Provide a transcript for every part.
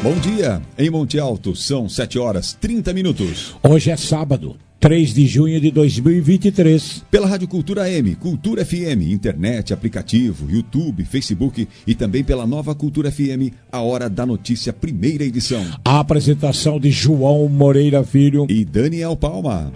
Bom dia, em Monte Alto, são 7h30. Hoje é sábado, 3 de junho de 2023. Pela Rádio Cultura M, Cultura FM, internet, aplicativo, YouTube, Facebook e também pela Nova Cultura FM, a Hora da Notícia, primeira edição. A apresentação de João Moreira Filho e Daniel Palma.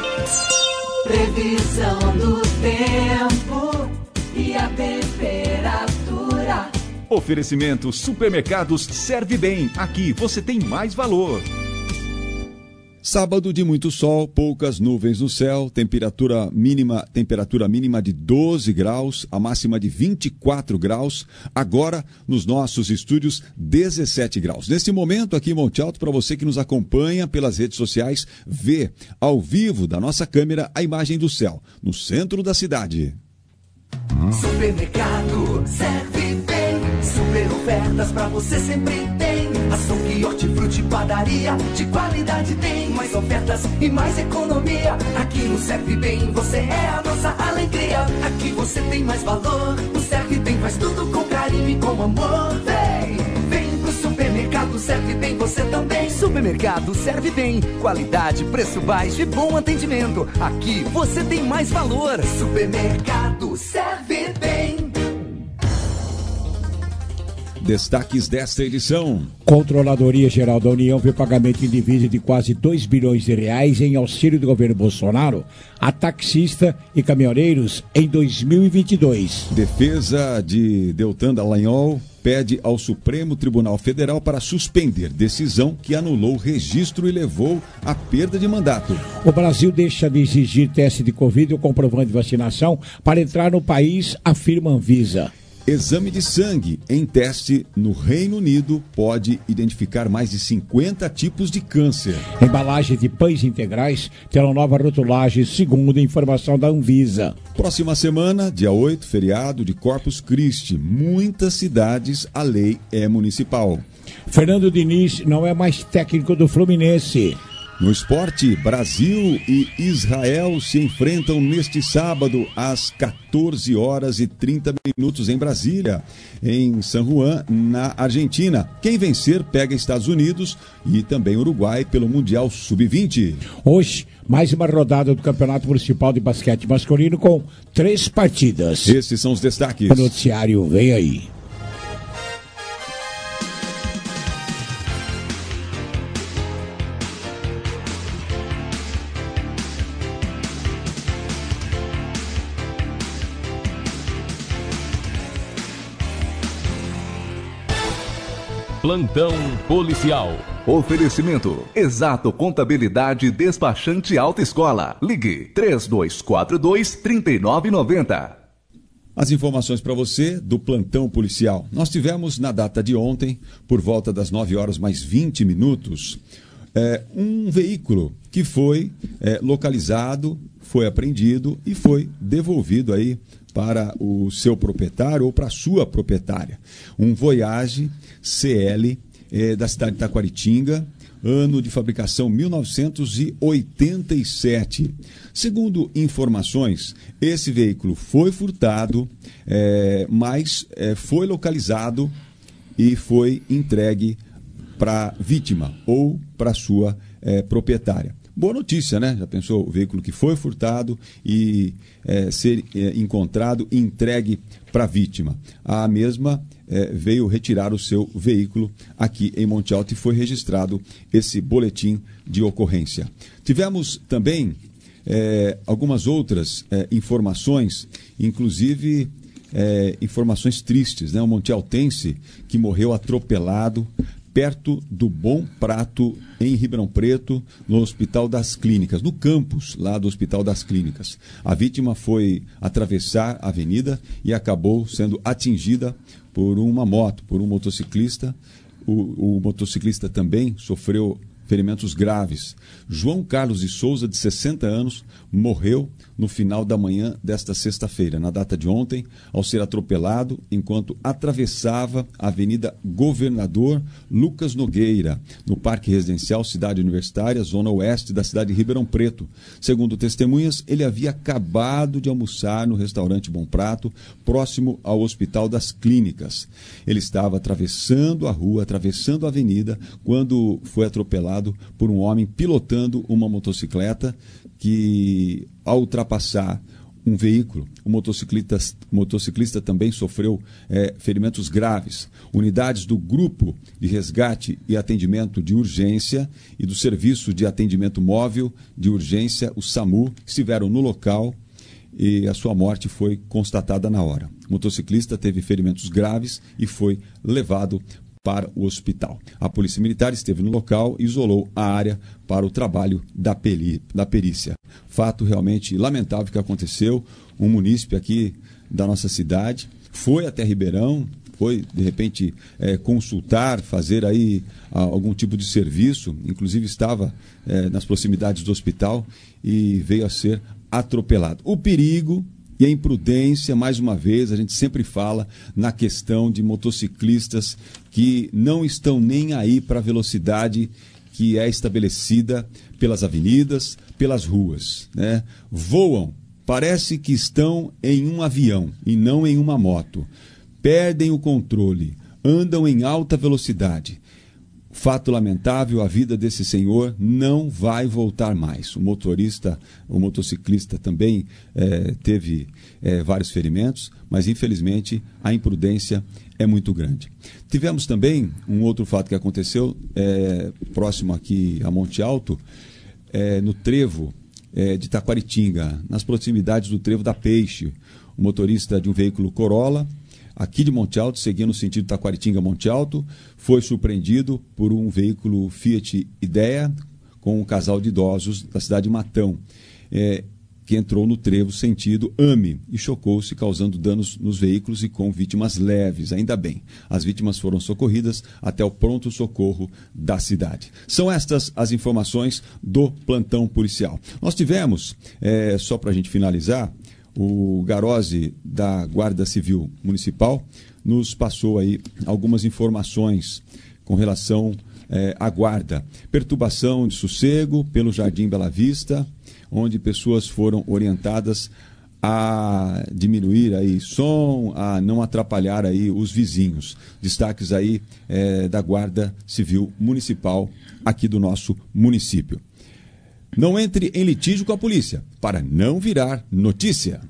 Previsão do tempo e a temperatura. Oferecimento Supermercados Serve Bem. Aqui você tem mais valor. Sábado de muito sol, poucas nuvens no céu, temperatura mínima de 12 graus, a máxima de 24 graus. Agora, nos nossos estúdios, 17 graus. Neste momento, aqui em Monte Alto, para você que nos acompanha pelas redes sociais, vê ao vivo da nossa câmera a imagem do céu, no centro da cidade. Supermercado Serve Bem, super ofertas pra você sempre tem. Açougue, hortifruti, padaria, de qualidade tem. Mais ofertas e mais economia. Aqui no Serve Bem você é a nossa alegria. Aqui você tem mais valor. O Serve Bem faz tudo com carinho e com amor. Vem pro Supermercado Serve Bem você também. Supermercado Serve Bem, qualidade, preço baixo e bom atendimento. Aqui você tem mais valor. Supermercado Serve Bem. Destaques desta edição. Controladoria Geral da União vê pagamento em divisa de quase 2 bilhões de reais em auxílio do governo Bolsonaro a taxista e caminhoneiros em 2022. Defesa de Deltan Dallagnol pede ao Supremo Tribunal Federal para suspender decisão que anulou o registro e levou à perda de mandato. O Brasil deixa de exigir teste de Covid ou comprovante de vacinação para entrar no país, afirma a Anvisa. Exame de sangue em teste no Reino Unido pode identificar mais de 50 tipos de câncer. Embalagem de pães integrais terão nova rotulagem, segundo a informação da Anvisa. Próxima semana, dia 8, feriado de Corpus Christi. Muitas cidades, a lei é municipal. Fernando Diniz não é mais técnico do Fluminense. No esporte, Brasil e Israel se enfrentam neste sábado às 14h30 em Brasília, em San Juan, na Argentina. Quem vencer pega Estados Unidos e também Uruguai pelo Mundial Sub-20. Hoje, mais uma rodada do Campeonato Municipal de Basquete Masculino com 3 partidas. Esses são os destaques. O noticiário vem aí. Plantão policial. Oferecimento Exato Contabilidade Despachante Alta Escola. Ligue 3242-3990. As informações para você do plantão policial. Nós tivemos na data de ontem, por volta das 9h20, um veículo que foi localizado, foi apreendido e foi devolvido aí para o seu proprietário ou para a sua proprietária. Um Voyage CL da cidade de Taquaritinga, ano de fabricação 1987. Segundo informações, esse veículo foi furtado, mas foi localizado e foi entregue para a vítima ou para a sua proprietária. Boa notícia, né? Já pensou? O veículo que foi furtado e ser encontrado e entregue para a vítima. A mesma veio retirar o seu veículo aqui em Monte Alto e foi registrado esse boletim de ocorrência. Tivemos também algumas outras informações, inclusive informações tristes, né? Um montealtense que morreu atropelado perto do Bom Prato, em Ribeirão Preto, no Hospital das Clínicas, no campus lá do Hospital das Clínicas. A vítima foi atravessar a avenida e acabou sendo atingida por uma moto, por um motociclista. O motociclista também sofreu ferimentos graves. João Carlos de Souza, de 60 anos, morreu no final da manhã desta sexta-feira, na data de ontem, ao ser atropelado enquanto atravessava a Avenida Governador Lucas Nogueira, no Parque Residencial Cidade Universitária, zona oeste da cidade de Ribeirão Preto. Segundo testemunhas, ele havia acabado de almoçar no restaurante Bom Prato, próximo ao Hospital das Clínicas. Ele estava atravessando a rua, atravessando a avenida, quando foi atropelado por um homem pilotando uma motocicleta que, ao ultrapassar um veículo, o motociclista também sofreu ferimentos graves. Unidades do Grupo de Resgate e Atendimento de Urgência e do Serviço de Atendimento Móvel de Urgência, o SAMU, estiveram no local e a sua morte foi constatada na hora. O motociclista teve ferimentos graves e foi levado para o hospital. A Polícia Militar esteve no local e isolou a área para o trabalho da perícia. Fato realmente lamentável que aconteceu. Um munícipe aqui da nossa cidade foi até Ribeirão, foi de repente consultar, fazer aí algum tipo de serviço, inclusive estava nas proximidades do hospital e veio a ser atropelado. O perigo e a imprudência, mais uma vez, a gente sempre fala na questão de motociclistas que não estão nem aí para a velocidade que é estabelecida pelas avenidas, pelas ruas, né? Voam, parece que estão em um avião e não em uma moto. Perdem o controle, andam em alta velocidade. Fato lamentável, a vida desse senhor não vai voltar mais. O motociclista também teve vários ferimentos, mas infelizmente a imprudência é muito grande. Tivemos também um outro fato que aconteceu próximo aqui a Monte Alto, no trevo de Taquaritinga, nas proximidades do trevo da Peixe. O motorista de um veículo Corolla, aqui de Monte Alto, seguindo no sentido Taquaritinga-Monte Alto, foi surpreendido por um veículo Fiat Idea com um casal de idosos da cidade de Matão, que entrou no trevo sentido AME e chocou-se, causando danos nos veículos e com vítimas leves. Ainda bem, as vítimas foram socorridas até o pronto-socorro da cidade. São estas as informações do plantão policial. Nós tivemos, só para a gente finalizar, o Garose da Guarda Civil Municipal nos passou aí algumas informações com relação à guarda. Perturbação de sossego pelo Jardim Bela Vista, onde pessoas foram orientadas a diminuir aí som, a não atrapalhar aí os vizinhos. Destaques aí da Guarda Civil Municipal aqui do nosso município. Não entre em litígio com a polícia, para não virar notícia.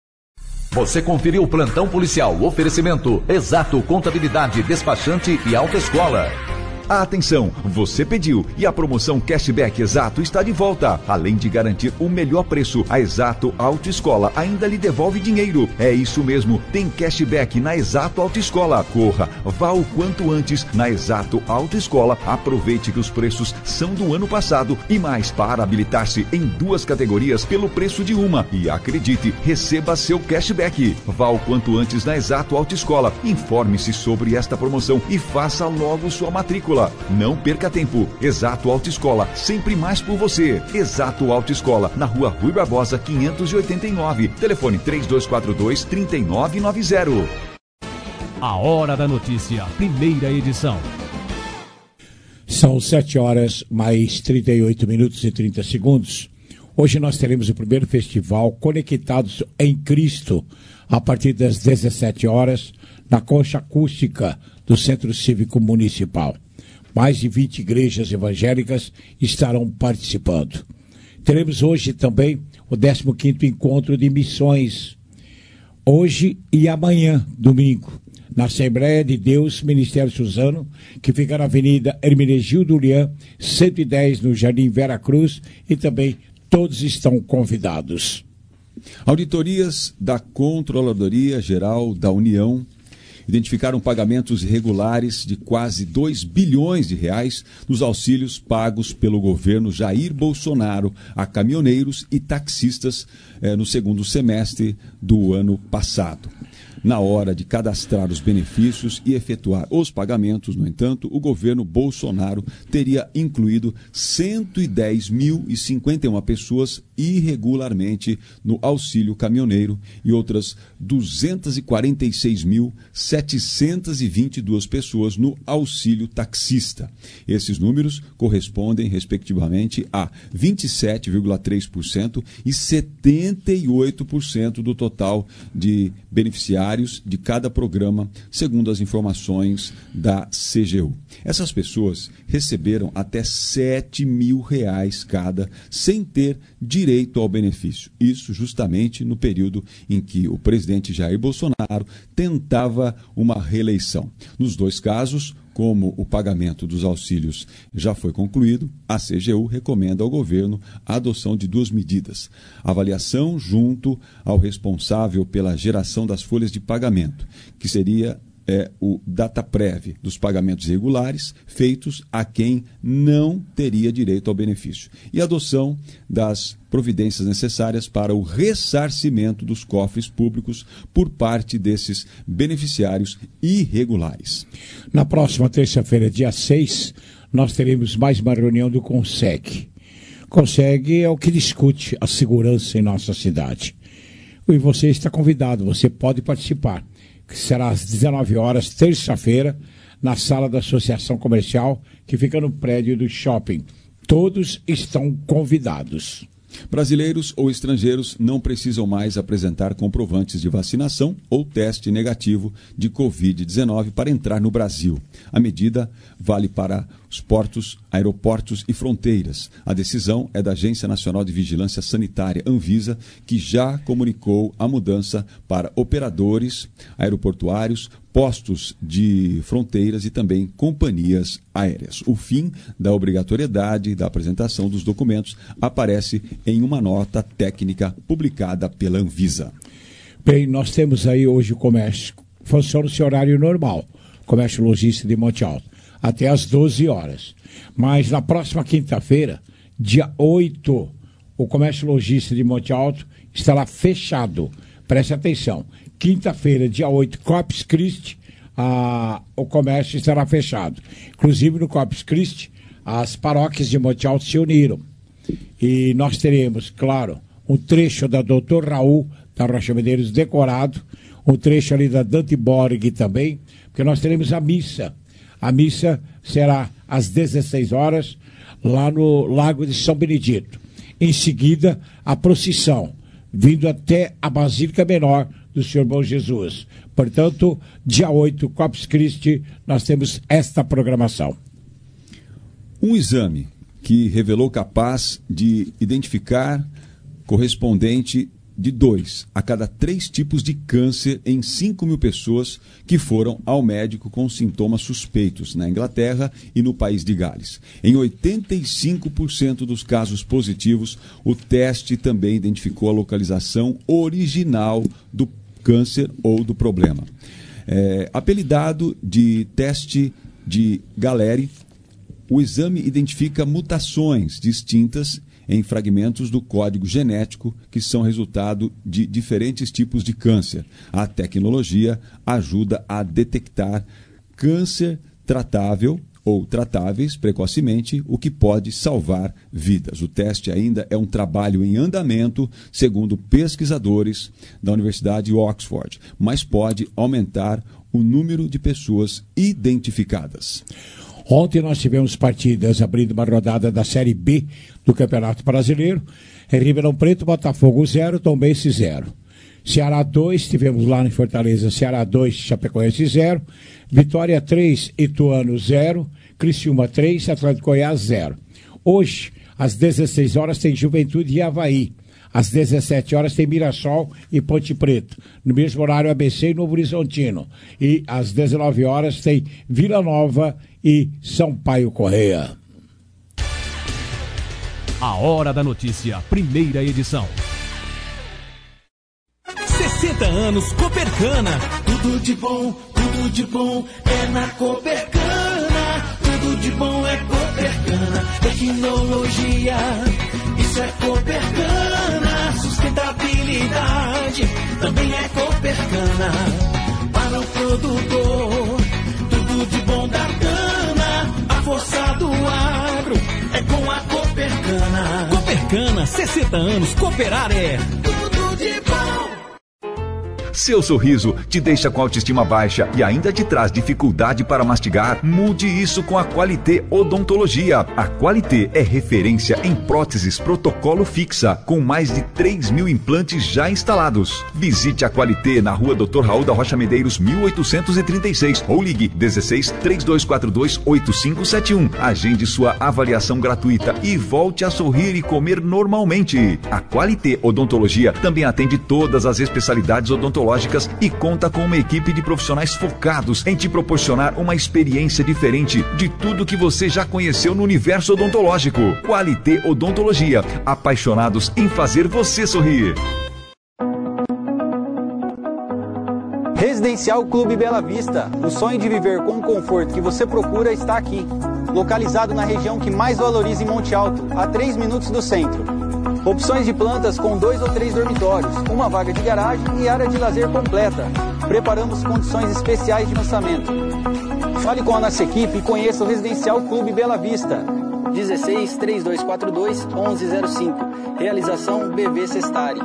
Você conferiu o plantão policial, oferecimento Exato Contabilidade, Despachante e Autoescola. Atenção, você pediu e a promoção Cashback Exato está de volta. Além de garantir o melhor preço, a Exato Autoescola ainda lhe devolve dinheiro. É isso mesmo, tem cashback na Exato Autoescola. Corra, vá o quanto antes na Exato Autoescola. Aproveite que os preços são do ano passado e mais para habilitar-se em 2 categorias pelo preço de uma. E acredite, receba seu cashback. Vá o quanto antes na Exato Autoescola. Informe-se sobre esta promoção e faça logo sua matrícula. Não perca tempo. Exato Autoescola, sempre mais por você. Exato Autoescola, na Rua Rui Barbosa, 589. Telefone 3242-3990. A Hora da Notícia, primeira edição. São 7 horas mais 38 minutos e 30 segundos. Hoje nós teremos o primeiro festival Conectados em Cristo, a partir das 17 horas, na Concha Acústica do Centro Cívico Municipal. Mais de 20 igrejas evangélicas estarão participando. Teremos hoje também o 15º Encontro de Missões, hoje e amanhã, domingo, na Assembleia de Deus Ministério Suzano, que fica na Avenida Hermenegildo Ulian, 110, no Jardim Vera Cruz, e também todos estão convidados. Auditorias da Controladoria Geral da União identificaram pagamentos irregulares de quase 2 bilhões de reais nos auxílios pagos pelo governo Jair Bolsonaro a caminhoneiros e taxistas no segundo semestre do ano passado. Na hora de cadastrar os benefícios e efetuar os pagamentos, no entanto, o governo Bolsonaro teria incluído 110.051 pessoas irregularmente no auxílio caminhoneiro e outras 246.722 pessoas no auxílio taxista. Esses números correspondem, respectivamente, a 27,3% e 78% do total de beneficiários de cada programa, segundo as informações da CGU. Essas pessoas receberam até R$7.000 cada, sem ter direito ao benefício. Isso justamente no período em que o presidente Jair Bolsonaro tentava uma reeleição. Nos dois casos, como o pagamento dos auxílios já foi concluído, a CGU recomenda ao governo a adoção de duas medidas: avaliação junto ao responsável pela geração das folhas de pagamento, que seria o DataPrev dos pagamentos irregulares feitos a quem não teria direito ao benefício, e a adoção das providências necessárias para o ressarcimento dos cofres públicos por parte desses beneficiários irregulares. Na próxima terça-feira, dia 6, nós teremos mais uma reunião do CONSEG. CONSEG é o que discute a segurança em nossa cidade. E você está convidado, você pode participar, que será às 19 horas, terça-feira, na sala da Associação Comercial, que fica no prédio do shopping. Todos estão convidados. Brasileiros ou estrangeiros não precisam mais apresentar comprovantes de vacinação ou teste negativo de Covid-19 para entrar no Brasil. A medida vale para os portos, aeroportos e fronteiras. A decisão é da Agência Nacional de Vigilância Sanitária, Anvisa, que já comunicou a mudança para operadores aeroportuários, postos de fronteiras e também companhias aéreas. O fim da obrigatoriedade da apresentação dos documentos aparece em uma nota técnica publicada pela Anvisa. Bem, nós temos aí hoje o comércio, funciona o seu horário normal, comércio logístico de Monte Alto, até às 12 horas. Mas na próxima quinta-feira, dia 8, o comércio logístico de Monte Alto estará fechado. Preste atenção. Quinta-feira, dia 8, Corpus Christi, o comércio estará fechado. Inclusive, no Corpus Christi, as paróquias de Monte Alto se uniram. E nós teremos, claro, um trecho da Dr. Raul da Rocha Medeiros decorado, um trecho ali da Dante Borg também, porque nós teremos a missa. A missa será às 16 horas, lá no Lago de São Benedito. Em seguida, a procissão, vindo até a Basílica Menor do Senhor Bom Jesus. Portanto, dia 8, Corpus Christi, nós temos esta programação. Um exame que revelou capaz de identificar correspondente de 2 a cada 3 tipos de câncer em 5.000 pessoas que foram ao médico com sintomas suspeitos na Inglaterra e no país de Gales. Em 85% dos casos positivos, o teste também identificou a localização original do câncer ou do problema. Apelidado de teste de Galeri, o exame identifica mutações distintas em fragmentos do código genético que são resultado de diferentes tipos de câncer. A tecnologia ajuda a detectar câncer tratável ou tratáveis precocemente, o que pode salvar vidas. O teste ainda é um trabalho em andamento, segundo pesquisadores da Universidade de Oxford, mas pode aumentar o número de pessoas identificadas. Ontem nós tivemos partidas abrindo uma rodada da Série B do Campeonato Brasileiro. Em Ribeirão Preto, Botafogo 0, Tombense 0. Ceará 2, tivemos lá em Fortaleza, Ceará 2, Chapecoense 0. Vitória 3, Ituano 0. Criciúma 3, Atlético Goiás 0. Hoje, às 16 horas, tem Juventude e Avaí. Às 17 horas tem Mirassol e Ponte Preta. No mesmo horário, ABC e Novo Horizontino. E às 19 horas tem Vila Nova e Sampaio Correia. A Hora da Notícia, primeira edição. 60 anos Copercana. Tudo de bom é na Copercana. Tudo de bom é Copercana. Tecnologia, isso é Copercana. Sustentabilidade, também é Copercana. produtor. Tudo de bom da cana, a força do agro é com a Coopercana. Coopercana, 60 anos, cooperar é Tudo de bom. Seu sorriso te deixa com a autoestima baixa e ainda te traz dificuldade para mastigar? Mude isso com a Qualité Odontologia. A Qualité é referência em próteses protocolo fixa, com mais de 3.000 implantes já instalados. Visite a Qualité na rua Dr. Raul da Rocha Medeiros, 1836, ou ligue 16 3242 8571. Agende sua avaliação gratuita e volte a sorrir e comer normalmente. A Qualité Odontologia também atende todas as especialidades odontológicas e conta com uma equipe de profissionais focados em te proporcionar uma experiência diferente de tudo que você já conheceu no universo odontológico. Qualité Odontologia, apaixonados em fazer você sorrir. Residencial Clube Bela Vista, o sonho de viver com o conforto que você procura está aqui. Localizado na região que mais valoriza em Monte Alto, a 3 minutos do centro. Opções de plantas com 2 ou 3 dormitórios, uma vaga de garagem e área de lazer completa. Preparamos condições especiais de lançamento. Fale com a nossa equipe e conheça o Residencial Clube Bela Vista. 16 3242 1105. Realização BV Sestari.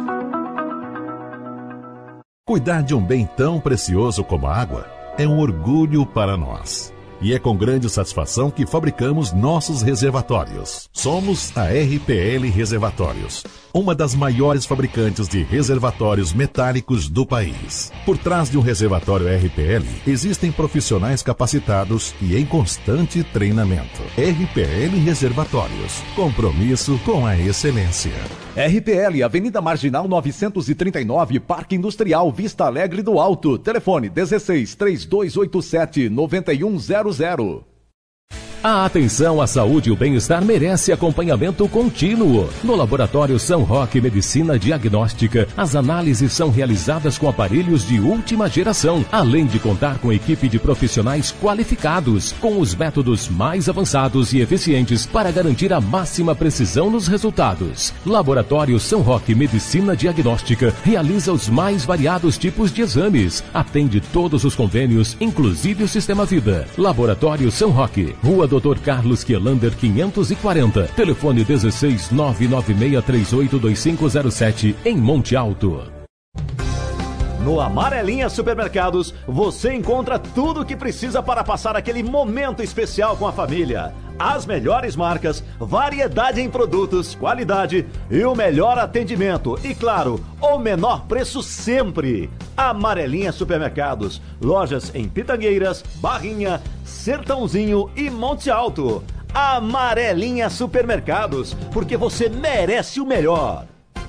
Cuidar de um bem tão precioso como a água é um orgulho para nós. E é com grande satisfação que fabricamos nossos reservatórios. Somos a RPL Reservatórios, uma das maiores fabricantes de reservatórios metálicos do país. Por trás de um reservatório RPL, existem profissionais capacitados e em constante treinamento. RPL Reservatórios, compromisso com a excelência. RPL, Avenida Marginal 939, Parque Industrial, Vista Alegre do Alto. Telefone 16 3287 9100. A atenção à saúde e o bem-estar merece acompanhamento contínuo. No Laboratório São Roque Medicina Diagnóstica, as análises são realizadas com aparelhos de última geração, além de contar com equipe de profissionais qualificados, com os métodos mais avançados e eficientes para garantir a máxima precisão nos resultados. Laboratório São Roque Medicina Diagnóstica realiza os mais variados tipos de exames, atende todos os convênios, inclusive o Sistema Vida. Laboratório São Roque, Rua Dr. Carlos Kielander 540, telefone 16 996382507, em Monte Alto. No Amarelinha Supermercados, você encontra tudo o que precisa para passar aquele momento especial com a família. As melhores marcas, variedade em produtos, qualidade e o melhor atendimento. E claro, o menor preço sempre. Amarelinha Supermercados, lojas em Pitangueiras, Barrinha, Sertãozinho e Monte Alto. Amarelinha Supermercados, porque você merece o melhor.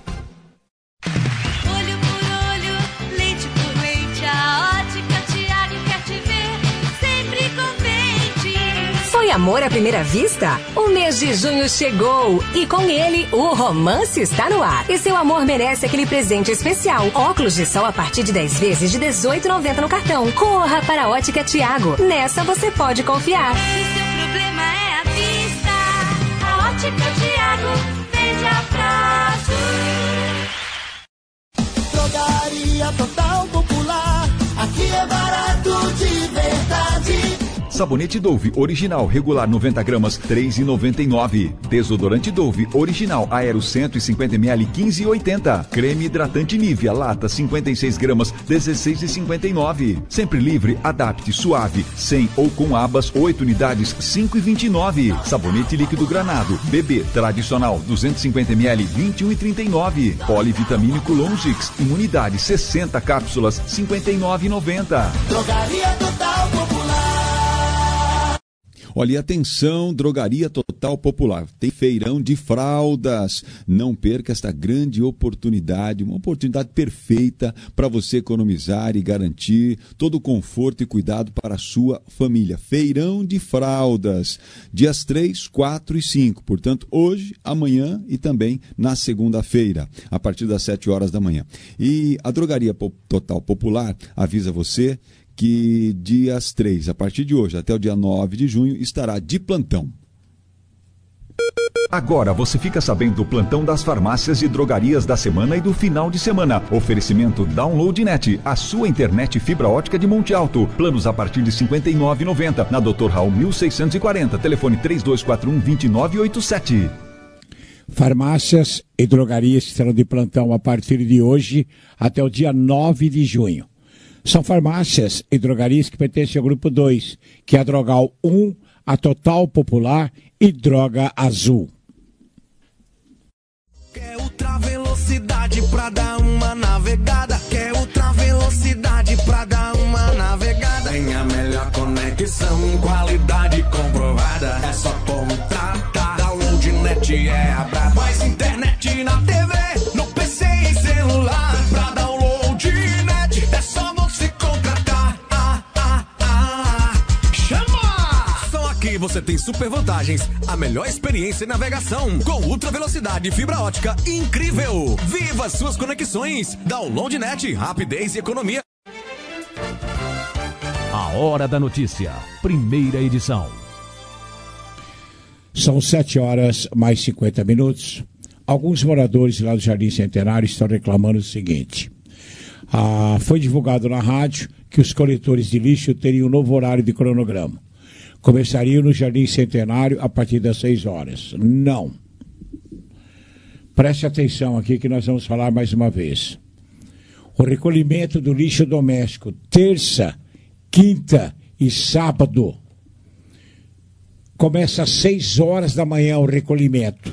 Olho por olho, leite por leite, a Ótica Tiago quer te ver sempre contente. Foi amor à primeira vista? O mês de junho chegou e com ele o romance está no ar. E seu amor merece aquele presente especial. Óculos de sol a partir de 10 vezes de R$18,90 no cartão. Corra para a Ótica Tiago. Nessa você pode confiar. Se seu problema é a vista, a Ótica Tiago vende a prazo. Drogaria Total Popular, aqui é barato de verdade. Sabonete Dove original regular 90 gramas, R$ 3,99. Desodorante Dove original Aero 150 ml, 15,80. Creme hidratante Nivea lata 56 gramas, R$ 16,59. Sempre livre, adapte, suave, sem ou com abas, 8 unidades, R$ 5,29. Sabonete líquido Granado bebê tradicional 250 ml, R$ 21,39. Polivitamínico Longix imunidade 60 cápsulas, R$ 59,90. Drogaria Total Popular. Olha, e atenção, Drogaria Total Popular. Tem feirão de fraldas. Não perca esta grande oportunidade, uma oportunidade perfeita para você economizar e garantir todo o conforto e cuidado para a sua família. Feirão de fraldas, dias 3, 4 e 5. Portanto, hoje, amanhã e também na segunda-feira, a partir das 7 horas da manhã. E a Drogaria Total Popular avisa você que dias 3, a partir de hoje até o dia 9 de junho, estará de plantão. Agora você fica sabendo do plantão das farmácias e drogarias da semana e do final de semana. Oferecimento DownloadNet, a sua internet fibra ótica de Monte Alto. Planos a partir de R$ 59,90. Na Dr. Raul 1640, telefone 3241-2987. Farmácias e drogarias estarão de plantão a partir de hoje até o dia 9 de junho. São farmácias e drogarias que pertencem ao grupo 2, que é a Drogal 1, a Total Popular e Droga Azul. Quer ultra velocidade pra dar uma navegada? Quer ultra velocidade pra dar uma navegada? Tem a melhor conexão, qualidade comprovada. É só contratar. DownloadNet é a braba. Mais internet na TV, no PC e celular. Pra DownloadNet é só você contratar. Chama! Só aqui você tem super vantagens, a melhor experiência em navegação, com ultra velocidade e fibra ótica incrível. Viva suas conexões! DownloadNet, rapidez e economia. A Hora da Notícia, primeira edição. São 7h mais 50. Alguns moradores lá do Jardim Centenário estão reclamando o seguinte. Foi divulgado na rádio que os coletores de lixo teriam um novo horário de cronograma. Começariam no Jardim Centenário a partir das 6 horas. Não. Preste atenção aqui que nós vamos falar mais uma vez. O recolhimento do lixo doméstico, terça, quinta e sábado, começa às 6 horas da manhã o recolhimento,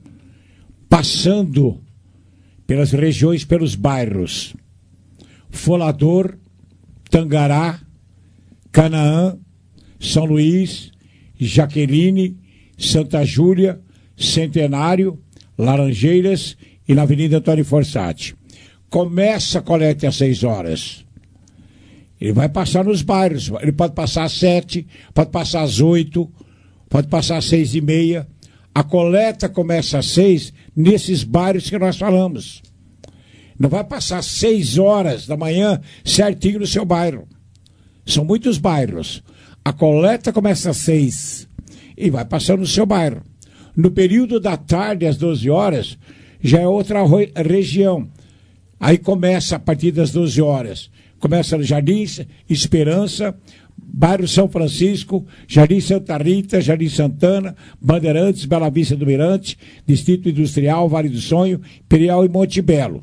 passando pelas regiões, pelos bairros Folador, Tangará, Canaã, São Luís, Jaqueline, Santa Júlia, Centenário, Laranjeiras e na Avenida Antônio Forçati. Começa a coleta às 6 horas. Ele vai passar nos bairros, ele pode passar às 7, pode passar às 8, pode passar às 6h30. A coleta começa às 6 nesses bairros que nós falamos. Não vai passar às 6 horas da manhã certinho no seu bairro. São muitos bairros. A coleta começa às 6 e vai passando no seu bairro. No período da tarde, às 12 horas, já é outra região. Aí começa a partir das 12 horas. Começa no Jardim Esperança, bairro São Francisco, Jardim Santa Rita, Jardim Santana, Bandeirantes, Bela Vista do Mirante, Distrito Industrial, Vale do Sonho, Imperial e Monte Belo.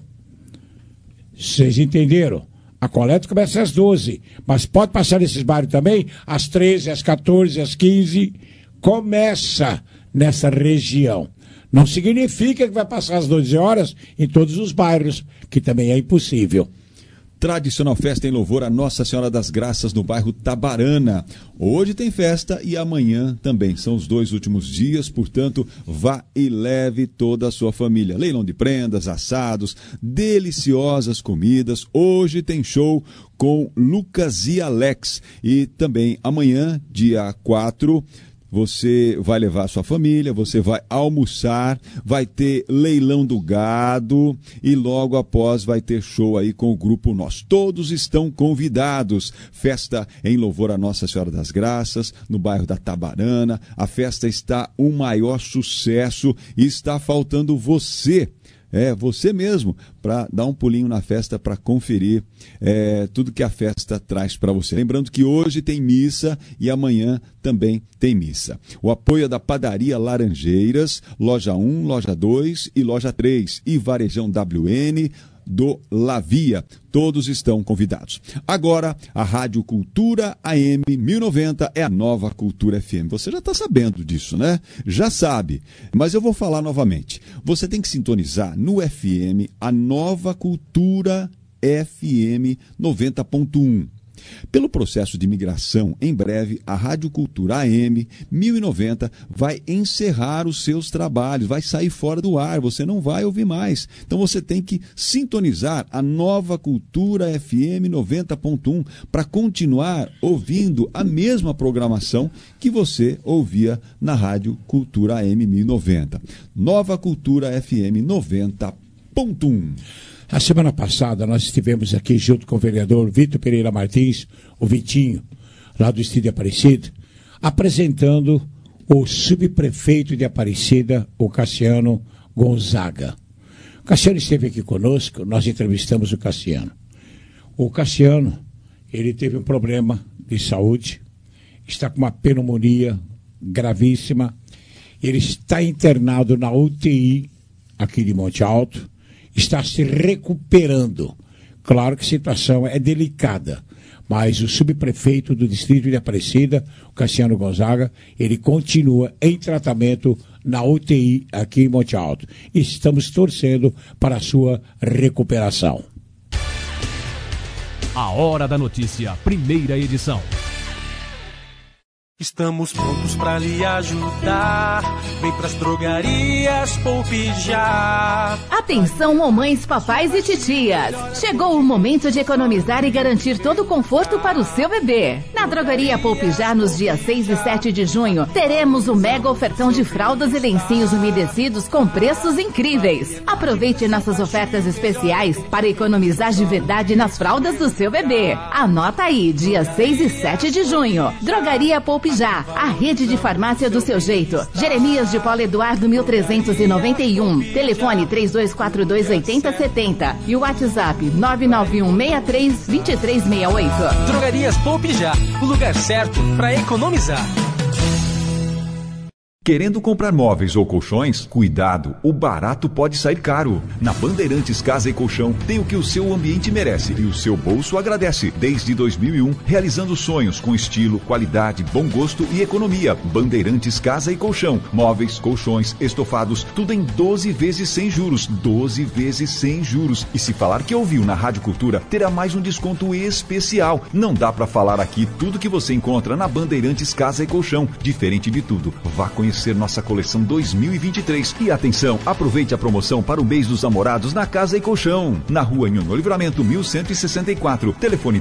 Vocês entenderam? A coleta começa às 12, mas pode passar nesses bairros também, às 13, às 14, às 15. Começa nessa região. Não significa que vai passar às 12 horas em todos os bairros, que também é impossível. Tradicional festa em louvor a Nossa Senhora das Graças no bairro Tabarana. Hoje tem festa e amanhã também. São os 2 últimos dias, portanto, vá e leve toda a sua família. Leilão de prendas, assados, deliciosas comidas. Hoje tem show com Lucas e Alex. E também amanhã, dia 4... você vai levar a sua família, você vai almoçar, vai ter leilão do gado e logo após vai ter show aí com o Grupo Nós. Todos estão convidados. Festa em louvor a Nossa Senhora das Graças, no bairro da Tabarana. A festa está um maior sucesso e está faltando você. Você mesmo, para dar um pulinho na festa, para conferir tudo que a festa traz para você. Lembrando que hoje tem missa e amanhã também tem missa. O apoio é da Padaria Laranjeiras, Loja 1, Loja 2 e Loja 3 e Varejão WN do Lavia. Todos estão convidados. Agora, a Rádio Cultura AM 1090 é a nova Cultura FM. Você já está sabendo disso, né? Já sabe. Mas eu vou falar novamente. Você tem que sintonizar no FM a nova Cultura FM 90.1. Pelo processo de migração, em breve, a Rádio Cultura AM 1090 vai encerrar os seus trabalhos, vai sair fora do ar, você não vai ouvir mais. Então você tem que sintonizar a nova Cultura FM 90.1 para continuar ouvindo a mesma programação que você ouvia na Rádio Cultura AM 1090. Nova Cultura FM 90.1. A semana passada nós estivemos aqui junto com o vereador Vitor Pereira Martins, o Vitinho, lá do Estúdio Aparecido, apresentando o subprefeito de Aparecida, o Cassiano Gonzaga. O Cassiano esteve aqui conosco, nós entrevistamos o Cassiano. O Cassiano, ele teve um problema de saúde, está com uma pneumonia gravíssima, ele está internado na UTI aqui de Monte Alto, está se recuperando. Claro que a situação é delicada, mas o subprefeito do distrito de Aparecida, o Cassiano Gonzaga, ele continua em tratamento na UTI aqui em Monte Alto. E estamos torcendo para a sua recuperação. A Hora da Notícia, primeira edição. Estamos prontos pra lhe ajudar. Vem pras drogarias Poupe Já. Atenção, mamães, papais e titias. Chegou o momento de economizar e garantir todo o conforto para o seu bebê. Na Drogaria Poupe Já, nos dias 6 e 7 de junho, teremos o mega ofertão de fraldas e lencinhos umedecidos com preços incríveis. Aproveite nossas ofertas especiais para economizar de verdade nas fraldas do seu bebê. Anota aí, dias 6 e 7 de junho. Drogaria Poupe Já, a rede de farmácia do seu jeito. Jeremias de Paulo Eduardo 1391. Telefone 3242-8070 e o WhatsApp 991632368. Drogarias Poupe Já, o lugar certo para economizar. Querendo comprar móveis ou colchões? Cuidado, o barato pode sair caro. Na Bandeirantes Casa e Colchão tem o que o seu ambiente merece e o seu bolso agradece. Desde 2001, realizando sonhos com estilo, qualidade, bom gosto e economia. Bandeirantes Casa e Colchão. Móveis, colchões, estofados, tudo em 12 vezes sem juros. 12 vezes sem juros. E se falar que ouviu na Rádio Cultura, terá mais um desconto especial. Não dá pra falar aqui tudo que você encontra na Bandeirantes Casa e Colchão. Diferente de tudo, vá conhecer nossa coleção 2023. E atenção, aproveite a promoção para o mês dos namorados na Casa e Colchão. Na Rua Nhonhô Livramento 1164. Telefone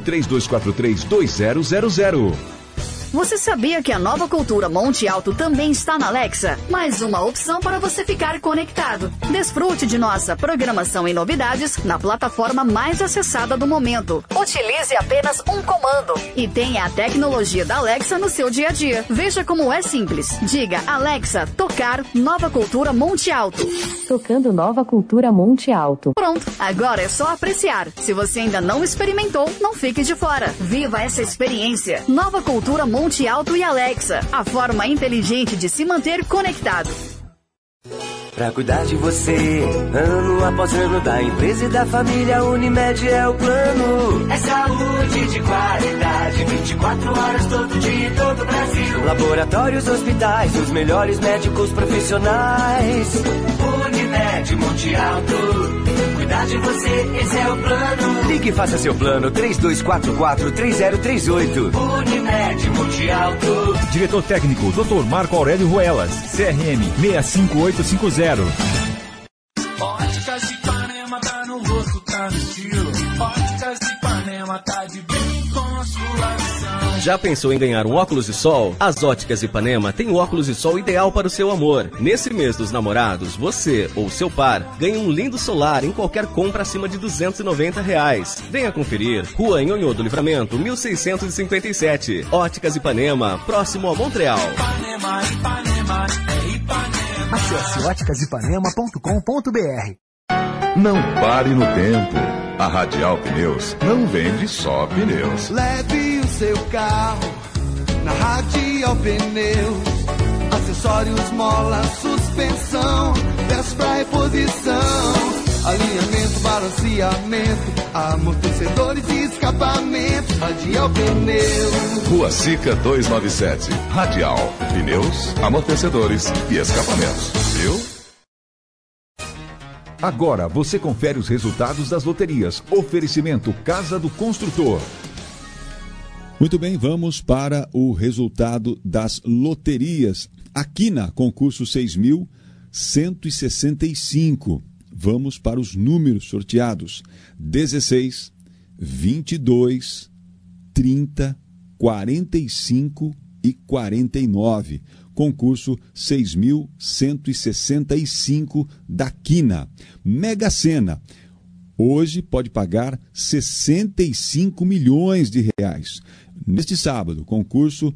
3243-2000. Você sabia que a Nova Cultura Monte Alto também está na Alexa? Mais uma opção para você ficar conectado. Desfrute de nossa programação e novidades na plataforma mais acessada do momento. Utilize apenas um comando e tenha a tecnologia da Alexa no seu dia a dia. Veja como é simples. Diga, Alexa, tocar Nova Cultura Monte Alto. Tocando Nova Cultura Monte Alto. Pronto, agora é só apreciar. Se você ainda não experimentou, não fique de fora. Viva essa experiência. Nova Cultura Monte Alto e Alexa, a forma inteligente de se manter conectado. Pra cuidar de você, ano após ano, da empresa e da família, Unimed é o plano. É saúde de qualidade, 24 horas todo dia em todo o Brasil. Laboratórios, hospitais, os melhores médicos profissionais. Unimed Monte Alto, cuidar de você, esse é o plano. Ligue e faça seu plano, 3244-3038. Unimed Monte Alto. Diretor técnico, Dr. Marco Aurélio Ruelas, CRM 65850. Óticas Ipanema tá no rosto, tá no estilo. Óticas Ipanema tá de bem com a sua visão. Já pensou em ganhar um óculos de sol? As Óticas Ipanema tem o óculos de sol ideal para o seu amor. Nesse mês dos namorados, você ou seu par ganha um lindo solar em qualquer compra acima de R$290. Venha conferir. Rua Nhonhô do Livramento, 1657. Óticas Ipanema, próximo a Montreal. Ipanema, Ipanema, é Ipanema. Acesse óticasipanema.com.br. Não pare no tempo. A Radial Pneus não vende só pneus. Leve o seu carro na Radial Pneus. Acessórios, mola, suspensão, peças pra reposição, alinhamento, balanceamento, amortecedores e escapamento. Radial Pneus. Rua Sica 297. Radial Pneus, amortecedores e escapamentos. Viu? Agora você confere os resultados das loterias. Oferecimento Casa do Construtor. Muito bem, vamos para o resultado das loterias. Aqui na concurso 6.165. Vamos para os números sorteados: 16, 22, 30, 45 e 49. Concurso 6.165 da Quina. Mega Sena. Hoje pode pagar 65 milhões de reais. neste sábado, concurso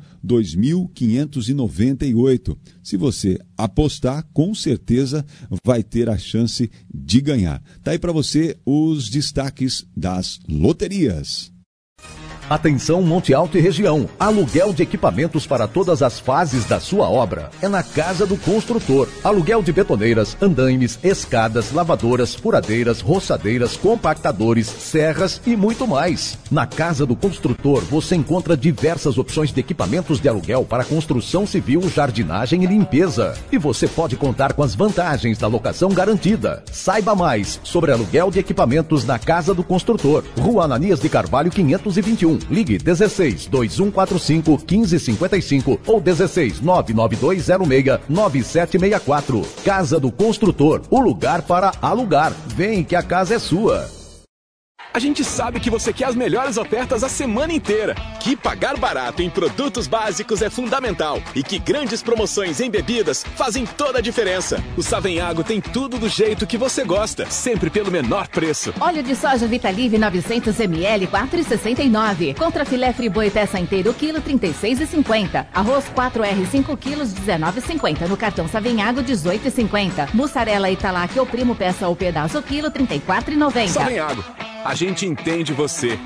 2.598. Se você apostar, com certeza vai ter a chance de ganhar. Tá aí para você os destaques das loterias. Atenção Monte Alto e região, aluguel de equipamentos para todas as fases da sua obra. É na Casa do Construtor. Aluguel de betoneiras, andaimes, escadas, lavadoras, furadeiras, roçadeiras, compactadores, serras e muito mais. Na Casa do Construtor você encontra diversas opções de equipamentos de aluguel para construção civil, jardinagem e limpeza. E você pode contar com as vantagens da locação garantida. Saiba mais sobre aluguel de equipamentos na Casa do Construtor. Rua Ananias de Carvalho 521. Ligue 16 2145 1555 ou 16 99206 9764. Casa do Construtor, o lugar para alugar. Vem que a casa é sua. A gente sabe que você quer as melhores ofertas a semana inteira, que pagar barato em produtos básicos é fundamental e que grandes promoções em bebidas fazem toda a diferença. O Savenhago tem tudo do jeito que você gosta, sempre pelo menor preço. Óleo de soja Vitalive 900 ml 4,69. Contra filé friboi peça inteira o quilo 36,50. Arroz 4R 5 quilos 19,50. No cartão Savenhago 18,50. Mussarela Italac ou primo peça ou pedaço quilo 34,90. Savenhago. A gente entende você.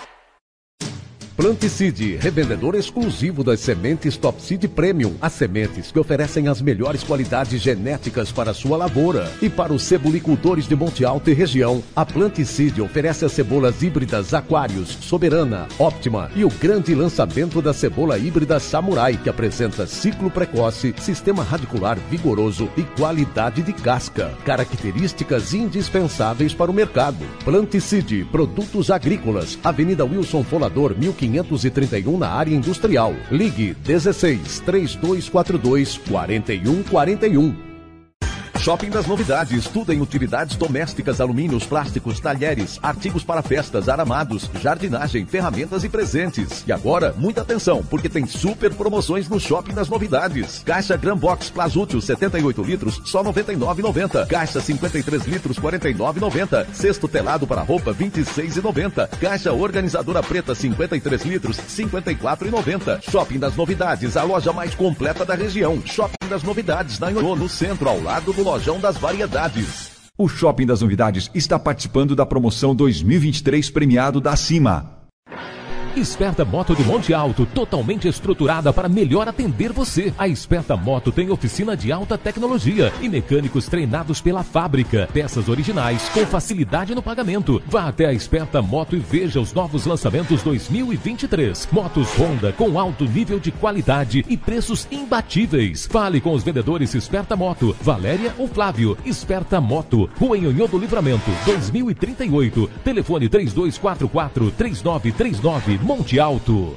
Planticide, revendedor exclusivo das sementes Top Seed Premium. As sementes que oferecem as melhores qualidades genéticas para a sua lavoura. E para os cebolicultores de Monte Alto e região, a Planticide oferece as cebolas híbridas Aquarius, Soberana, Optima e o grande lançamento da cebola híbrida Samurai, que apresenta ciclo precoce, sistema radicular vigoroso e qualidade de casca. Características indispensáveis para o mercado. Planticide, produtos agrícolas, Avenida Wilson Folador, 1531 na área industrial. Ligue 16 3242 4141. Shopping das Novidades, tudo em utilidades domésticas, alumínios, plásticos, talheres, artigos para festas, aramados, jardinagem, ferramentas e presentes. E agora, muita atenção, porque tem super promoções no Shopping das Novidades. Caixa Gran Box Plasútil 78 litros, só R$ 99,90. Caixa 53 litros, R$ 49,90. Cesto telado para roupa, R$ 26,90. Caixa organizadora preta 53 litros, R$ 54,90. Shopping das Novidades, a loja mais completa da região. Shopping das Novidades, na Ionô, no centro, ao lado do Lojão das Variedades. O Shopping das Novidades está participando da promoção 2023 premiado da Cima. Esperta Moto de Monte Alto, totalmente estruturada para melhor atender você. A Esperta Moto tem oficina de alta tecnologia e mecânicos treinados pela fábrica. Peças originais com facilidade no pagamento. Vá até a Esperta Moto e veja os novos lançamentos 2023. Motos Honda com alto nível de qualidade e preços imbatíveis. Fale com os vendedores Esperta Moto, Valéria ou Flávio. Esperta Moto, Rua Nhonhô do Livramento, 2038. Telefone 3244-3939. Monte Alto.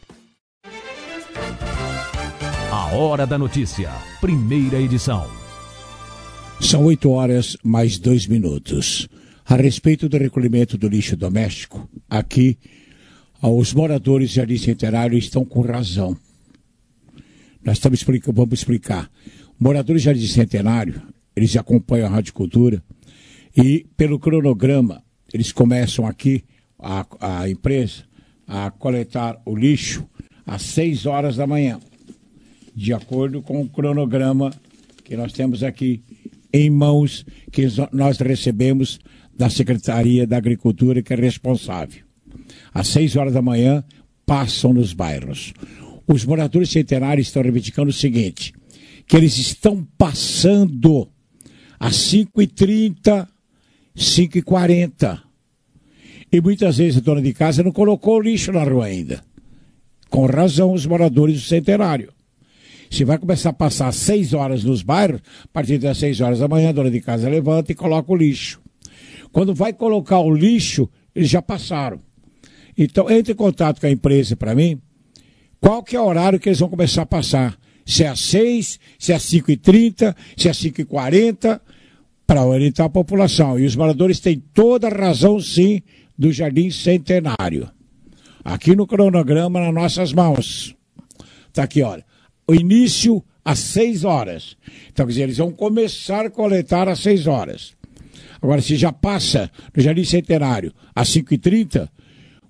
A Hora da Notícia, primeira edição. São 8 horas mais 2 minutos. A respeito do recolhimento do lixo doméstico, aqui, os moradores de Jardim Centenário estão com razão. Nós vamos explicar. Moradores de Jardim Centenário, eles acompanham a Rádio Cultura e, pelo cronograma, eles começam aqui, a empresa, a coletar o lixo às 6 horas da manhã, de acordo com o cronograma que nós temos aqui em mãos, que nós recebemos da Secretaria da Agricultura, que é responsável. Às 6 horas da manhã, passam nos bairros. Os moradores centenários estão reivindicando o seguinte, que eles estão passando às 5h30, 5h40. E muitas vezes a dona de casa não colocou o lixo na rua ainda. Com razão, os moradores do centenário. Se vai começar a passar 6 horas nos bairros, a partir das 6 horas da manhã, a dona de casa levanta e coloca o lixo. Quando vai colocar o lixo, eles já passaram. Então, entre em contato com a empresa para mim, qual que é o horário que eles vão começar a passar. Se é às 6, se é às 5h30, se é às 5h40, para orientar a população. E os moradores têm toda a razão, sim, do Jardim Centenário. Aqui no cronograma, nas nossas mãos. Está aqui, olha. O início às 6 horas. Então, quer dizer, eles vão começar a coletar às 6 horas. Agora, se já passa no Jardim Centenário às 5h30,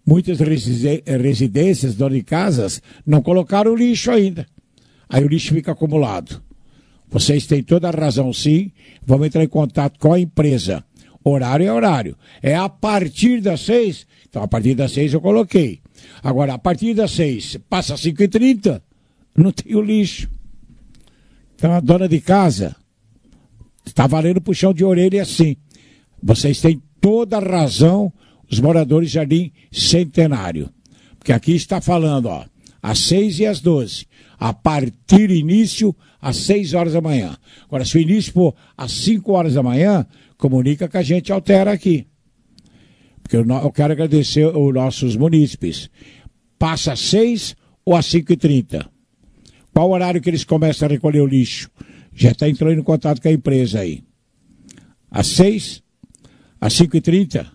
Muitas residências, donas de casas, não colocaram o lixo ainda. Aí o lixo fica acumulado. Vocês têm toda a razão, sim. Vamos entrar em contato com a empresa. Horário é horário. É a partir das 6. Então, a partir das 6 eu coloquei. Agora, a partir das 6, passa 5h30, não tem o lixo. Então, a dona de casa está valendo puxão de orelha assim. Vocês têm toda a razão, os moradores de Jardim Centenário. Porque aqui está falando, ó, às 6 e às 12. A partir do início, às 6 horas da manhã. Agora, se o início for às 5 horas da manhã, comunica que a gente altera aqui. Porque eu quero agradecer os nossos munícipes. Passa às 6 ou às 5h30? Qual o horário que eles começam a recolher o lixo? Já está entrando em contato com a empresa aí. Às 6? Às 5h30?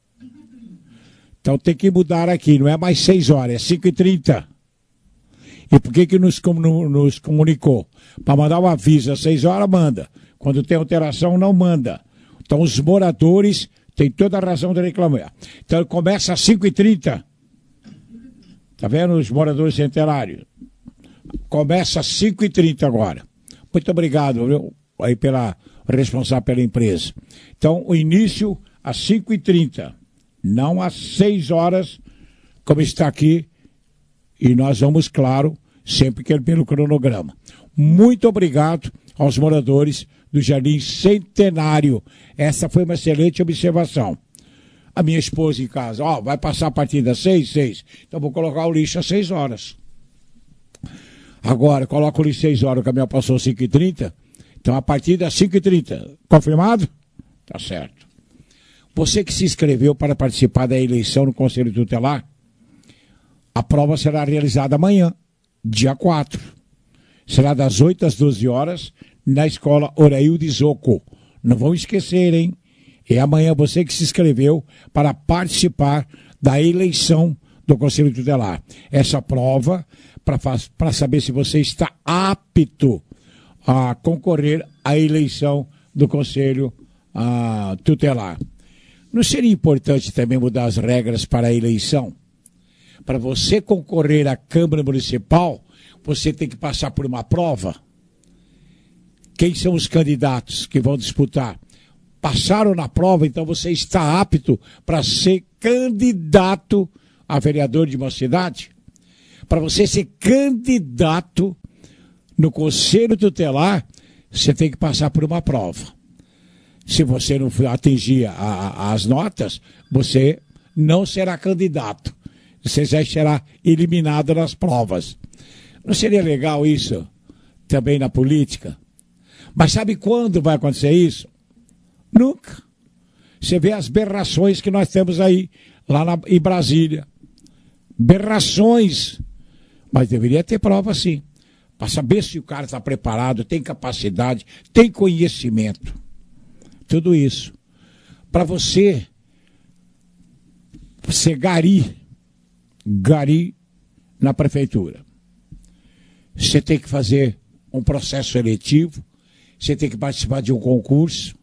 Então tem que mudar aqui, não é mais 6 horas, é 5h30. E por que nos comunicou? Para mandar um aviso às 6 horas, manda. Quando tem alteração, não manda. Então os moradores têm toda a razão de reclamar. Então começa às 5h30. Tá vendo os moradores centenários? Começa às 5h30 agora. Muito obrigado, viu? Aí responsável pela empresa. Então o início às 5h30. Não às 6 horas, como está aqui. E nós vamos, claro, sempre que pelo cronograma. Muito obrigado aos moradores do Jardim Centenário. Essa foi uma excelente observação. A minha esposa em casa, ó, vai passar a partir das 6. Então vou colocar o lixo às 6 horas. Agora, coloca o lixo às 6 horas, o caminhão passou 5h30. Então a partir das 5h30. Confirmado? Tá certo. Você que se inscreveu para participar da eleição no Conselho Tutelar, a prova será realizada amanhã, dia 4. Será das 8 às 12 horas, na escola Orailde Zocco. Não vão esquecer, hein? É amanhã você que se inscreveu para participar da eleição do Conselho Tutelar. Essa prova, para saber se você está apto a concorrer à eleição do Conselho Tutelar. Não seria importante também mudar as regras para a eleição? Para você concorrer à Câmara Municipal, você tem que passar por uma prova. Quem são os candidatos que vão disputar? Passaram na prova, então você está apto para ser candidato a vereador de uma cidade? Para você ser candidato no Conselho Tutelar, você tem que passar por uma prova. Se você não atingir as notas, você não será candidato. Você já será eliminado nas provas. Não seria legal isso também na política? Mas sabe quando vai acontecer isso? Nunca. Você vê as berrações que nós temos aí, lá em Brasília. Berrações. Mas deveria ter prova sim. Para saber se o cara está preparado, tem capacidade, tem conhecimento. Tudo isso. Para você gari na prefeitura. Você tem que fazer um processo seletivo, você tem que participar de um concurso.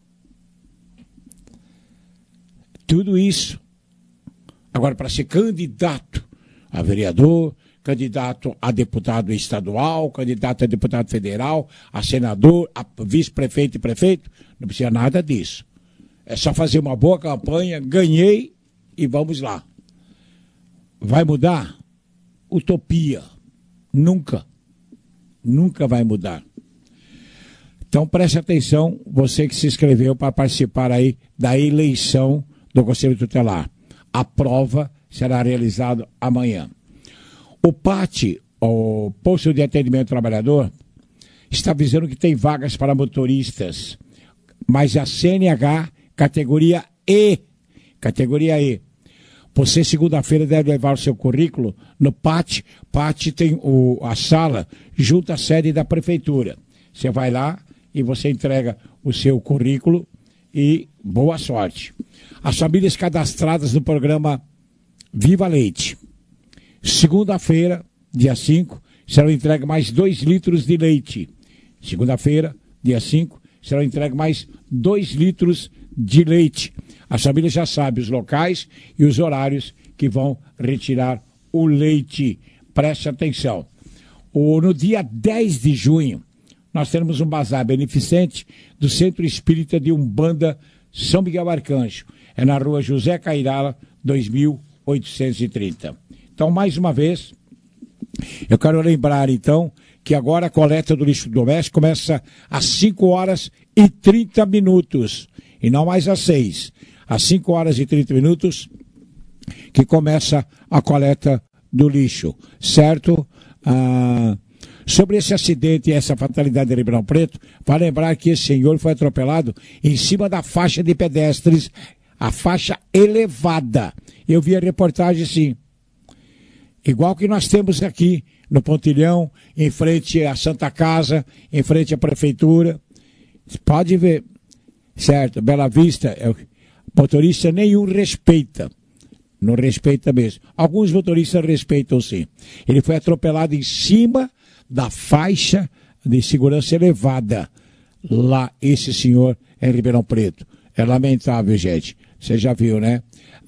Tudo isso. Agora, para ser candidato a vereador, candidato a deputado estadual, candidato a deputado federal, a senador, a vice-prefeito e prefeito, não precisa nada disso. É só fazer uma boa campanha, ganhei e vamos lá. Vai mudar? Utopia. Nunca. Nunca vai mudar. Então preste atenção, você que se inscreveu para participar aí da eleição do Conselho Tutelar. A prova será realizada amanhã. O PAT, o Posto de Atendimento ao Trabalhador, está avisando que tem vagas para motoristas, mas a CNH, categoria E. Você, segunda-feira, deve levar o seu currículo no PAT. PAT tem a sala junto à sede da prefeitura. Você vai lá e você entrega o seu currículo e boa sorte. As famílias cadastradas no programa Viva Leite. Segunda-feira, dia 5, serão entregues mais 2 litros de leite. Segunda-feira, dia 5, serão entregues mais 2 litros de leite. As famílias já sabem os locais e os horários que vão retirar o leite. Preste atenção. No dia 10 de junho, nós teremos um bazar beneficente do Centro Espírita de Umbanda São Miguel Arcanjo. É na rua José Cairala, 2830. Então, mais uma vez, eu quero lembrar, então, que agora a coleta do lixo doméstico começa às 5h30, e não mais às 6. Às 5h30 que começa a coleta do lixo, certo? Sobre esse acidente e essa fatalidade de Ribeirão Preto, vai lembrar que esse senhor foi atropelado em cima da faixa de pedestres, a faixa elevada. Eu vi a reportagem, sim. Igual que nós temos aqui no Pontilhão, em frente à Santa Casa, em frente à Prefeitura. Pode ver, certo? Bela Vista, motorista nenhum respeita. Não respeita mesmo. Alguns motoristas respeitam, sim. Ele foi atropelado em cima da faixa de segurança elevada. Lá, esse senhor é em Ribeirão Preto. É lamentável, gente. Você já viu, né?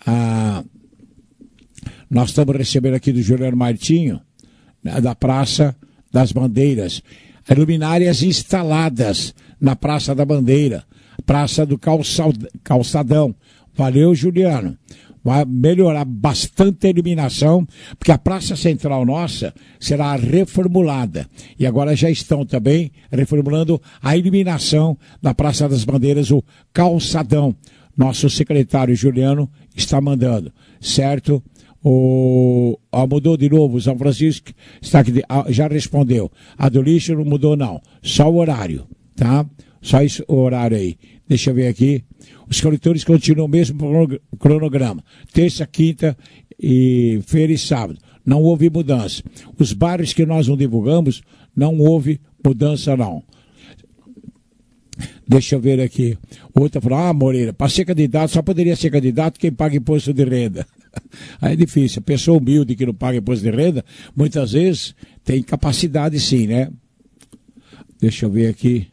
Nós estamos recebendo aqui do Juliano Martinho, né, da Praça das Bandeiras, luminárias instaladas na Praça da Bandeira, Praça do Calçadão. Valeu, Juliano. Vai melhorar bastante a iluminação, porque a Praça Central nossa será reformulada. E agora já estão também reformulando a iluminação da Praça das Bandeiras, o Calçadão. Nosso secretário Juliano está mandando, certo? Mudou de novo, o São Francisco está aqui, já respondeu. A do lixo não mudou, não. Só o horário, tá? Só isso, o horário aí. Deixa eu ver aqui. Os coletores continuam o mesmo cronograma. Terça, quinta, feira e sábado. Não houve mudança. Os bairros que nós não divulgamos, não houve mudança, não. Deixa eu ver aqui. Outra falou, Moreira, para ser candidato, só poderia ser candidato quem paga imposto de renda. Aí é difícil. A pessoa humilde que não paga imposto de renda, muitas vezes tem capacidade sim, né? Deixa eu ver aqui.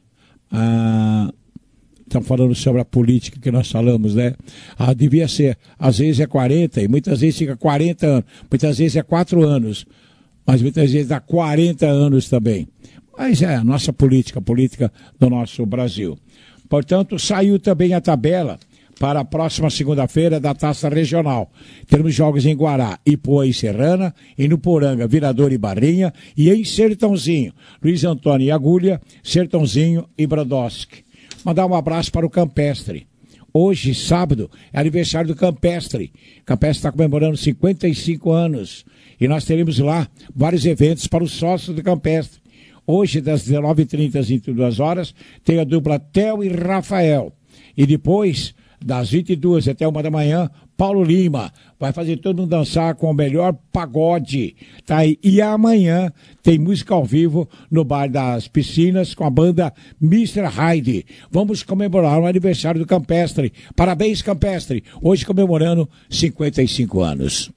Estão falando sobre a política que nós falamos, né? Devia ser, às vezes é 40 e muitas vezes fica 40 anos. Muitas vezes é 4 anos, mas muitas vezes dá 40 anos também. Mas é a nossa política, a política do nosso Brasil. Portanto, saiu também a tabela para a próxima segunda-feira da Taça Regional. Temos jogos em Guará, Ipuã e Serrana, em Nuporanga, Virador e Barrinha, e em Sertãozinho, Luiz Antônio e Agulha, Sertãozinho e Brodowski. Mandar um abraço para o Campestre. Hoje, sábado, é aniversário do Campestre. O Campestre está comemorando 55 anos. E nós teremos lá vários eventos para os sócios do Campestre. Hoje, das 19h30 às 22h, tem a dupla Theo e Rafael. E depois, das 22 até 1 da manhã, Paulo Lima vai fazer todo mundo dançar com o melhor pagode. Tá aí. E amanhã tem música ao vivo no Bar das Piscinas com a banda Mr. Hyde. Vamos comemorar o aniversário do Campestre. Parabéns, Campestre. Hoje comemorando 55 anos.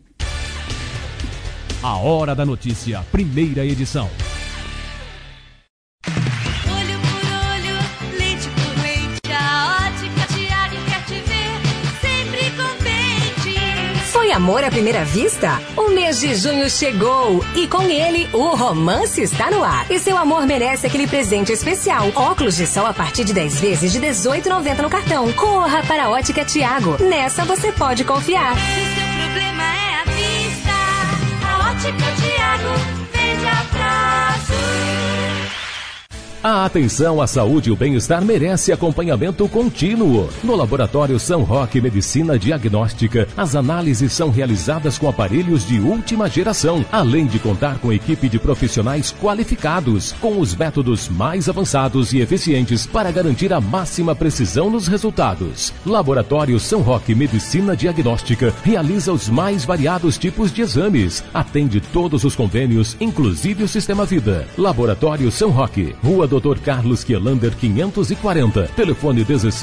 A Hora da Notícia, primeira edição. Foi amor à primeira vista? O mês de junho chegou e com ele o romance está no ar. E seu amor merece aquele presente especial. Óculos de sol a partir de 10 vezes de R$18,90 no cartão. Corra para a Ótica Thiago. Nessa você pode confiar. Se o seu problema é a vista, a Ótica Thiago vende a prazo. A atenção à saúde e o bem-estar merece acompanhamento contínuo. No Laboratório São Roque Medicina Diagnóstica, as análises são realizadas com aparelhos de última geração, além de contar com equipe de profissionais qualificados, com os métodos mais avançados e eficientes para garantir a máxima precisão nos resultados. Laboratório São Roque Medicina Diagnóstica realiza os mais variados tipos de exames, atende todos os convênios, inclusive o Sistema Vida. Laboratório São Roque, Rua Dr. Carlos Quielander 540, telefone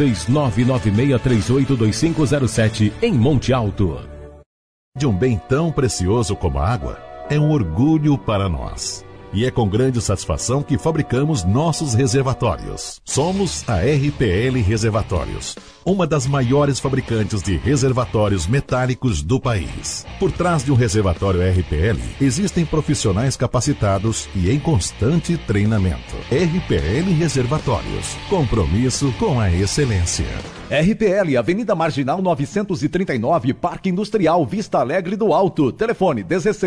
16996382507, em Monte Alto. De um bem tão precioso como a água, é um orgulho para nós. E é com grande satisfação que fabricamos nossos reservatórios. Somos a RPL Reservatórios, uma das maiores fabricantes de reservatórios metálicos do país. Por trás de um reservatório RPL, existem profissionais capacitados e em constante treinamento. RPL Reservatórios. Compromisso com a excelência. RPL, Avenida Marginal 939, Parque Industrial, Vista Alegre do Alto. Telefone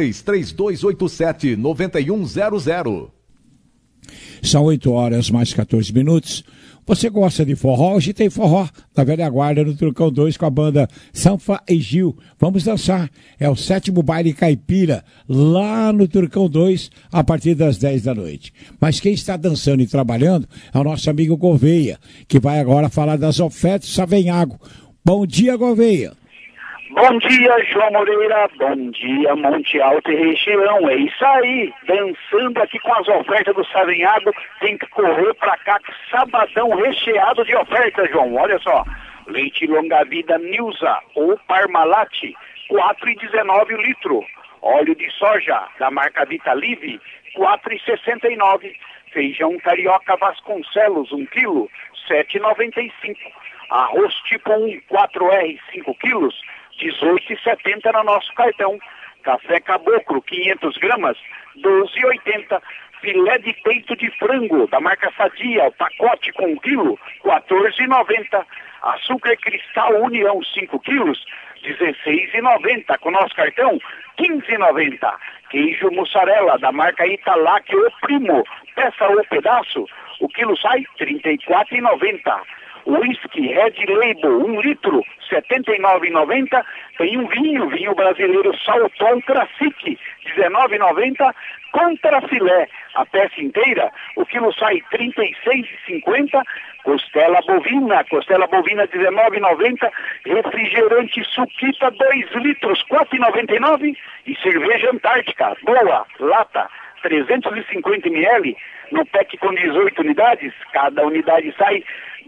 16-3287-9100. São 8 horas mais 14 minutos. Você gosta de forró? Hoje tem forró da velha guarda no Turcão 2 com a banda Sanfa e Gil. Vamos dançar. É o 7º baile caipira lá no Turcão 2 a partir das 10 da noite. Mas quem está dançando e trabalhando é o nosso amigo Gouveia, que vai agora falar das ofertas Savenhago. Bom dia, Gouveia. Bom dia, João Moreira, bom dia, Monte Alto e região, é isso aí, dançando aqui com as ofertas do Savenhago, tem que correr pra cá, sabadão recheado de ofertas, João, olha só, leite longa vida Nilza ou Parmalat, 4,19 o litro, óleo de soja da marca Vitalive, 4,69, feijão carioca Vasconcelos, 1 quilo, 7,95, arroz tipo 1, 4R, 5 quilos, 18,70 no nosso cartão. Café Caboclo, 500 gramas, 12,80. Filé de peito de frango, da marca Sadia, o pacote com 1 quilo, 14,90. Açúcar Cristal União, 5 quilos, 16,90. Com nosso cartão, 15,90. Queijo mussarela, da marca Italac, o Primo, peça ou pedaço, o quilo sai R$34,90. Whisky Red Label, 1 litro, R$79,90. Tem um vinho brasileiro Salton Classic, R$19,90. Contra filé, a peça inteira, o quilo sai R$36,50. Costela bovina R$19,90. Refrigerante Suquita, 2 litros, R$4,99. E cerveja Antártica, boa, lata, 350 ml, no pack com 18 unidades, cada unidade sai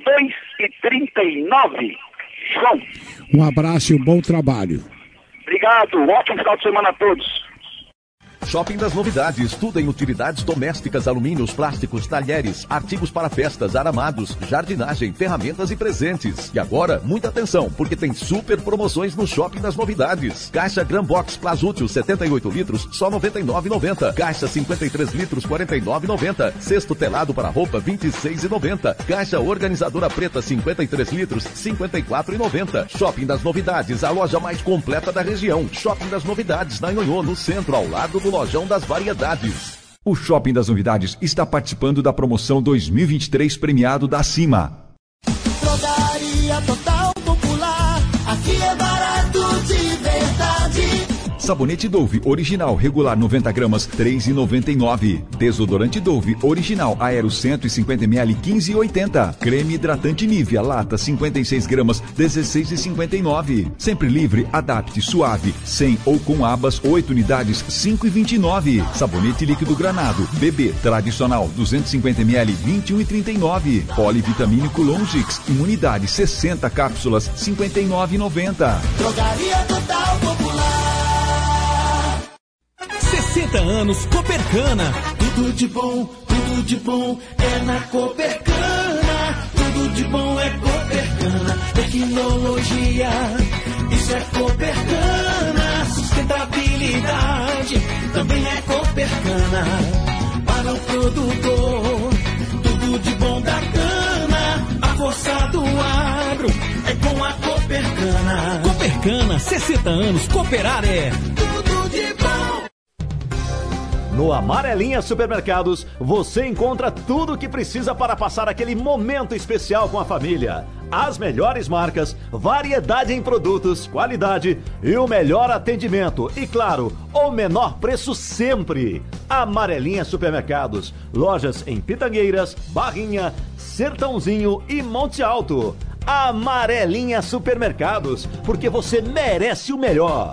R$2,39. João. Um abraço e um bom trabalho. Obrigado, ótimo final de semana a todos. Shopping das Novidades, tudo em utilidades domésticas, alumínios, plásticos, talheres, artigos para festas, aramados, jardinagem, ferramentas e presentes. E agora, muita atenção, porque tem super promoções no Shopping das Novidades. Caixa Gran Box Plasútil 78 litros, só R$ 99,90. Caixa 53 litros, R$ 49,90. Cesto telado para roupa, R$ 26,90. Caixa organizadora preta 53 litros, R$ 54,90. Shopping das Novidades, a loja mais completa da região. Shopping das Novidades, na Nhonhô, no centro, ao lado do Lojão das Variedades. O Shopping das Novidades está participando da promoção 2023 premiado da Cima. Drogaria Total Popular, aqui é barato de verdade. Sabonete Dove original regular 90 gramas, R$ 3,99. Desodorante Dove original Aero 150 ml, R$ 15,80. Creme hidratante Nivea lata 56 gramas, R$ 16,59. Sempre livre, adapte suave, sem ou com abas, 8 unidades, R$ 5,29. Sabonete líquido Granado bebê tradicional 250 ml, R$ 21,39. Polivitamínico Longix imunidade 60 cápsulas, R$ 59,90. Drogaria Total Popular. 60 anos Copercana. Tudo de bom é na Copercana. Tudo de bom é Copercana. Tecnologia, isso é Copercana. Sustentabilidade, também é Copercana. Para o produtor, tudo de bom da cana. A força do agro é com a Copercana. Copercana, 60 anos, cooperar é tudo de bom. No Amarelinha Supermercados, você encontra tudo o que precisa para passar aquele momento especial com a família. As melhores marcas, variedade em produtos, qualidade e o melhor atendimento. E claro, o menor preço sempre. Amarelinha Supermercados, lojas em Pitangueiras, Barrinha, Sertãozinho e Monte Alto. Amarelinha Supermercados, porque você merece o melhor.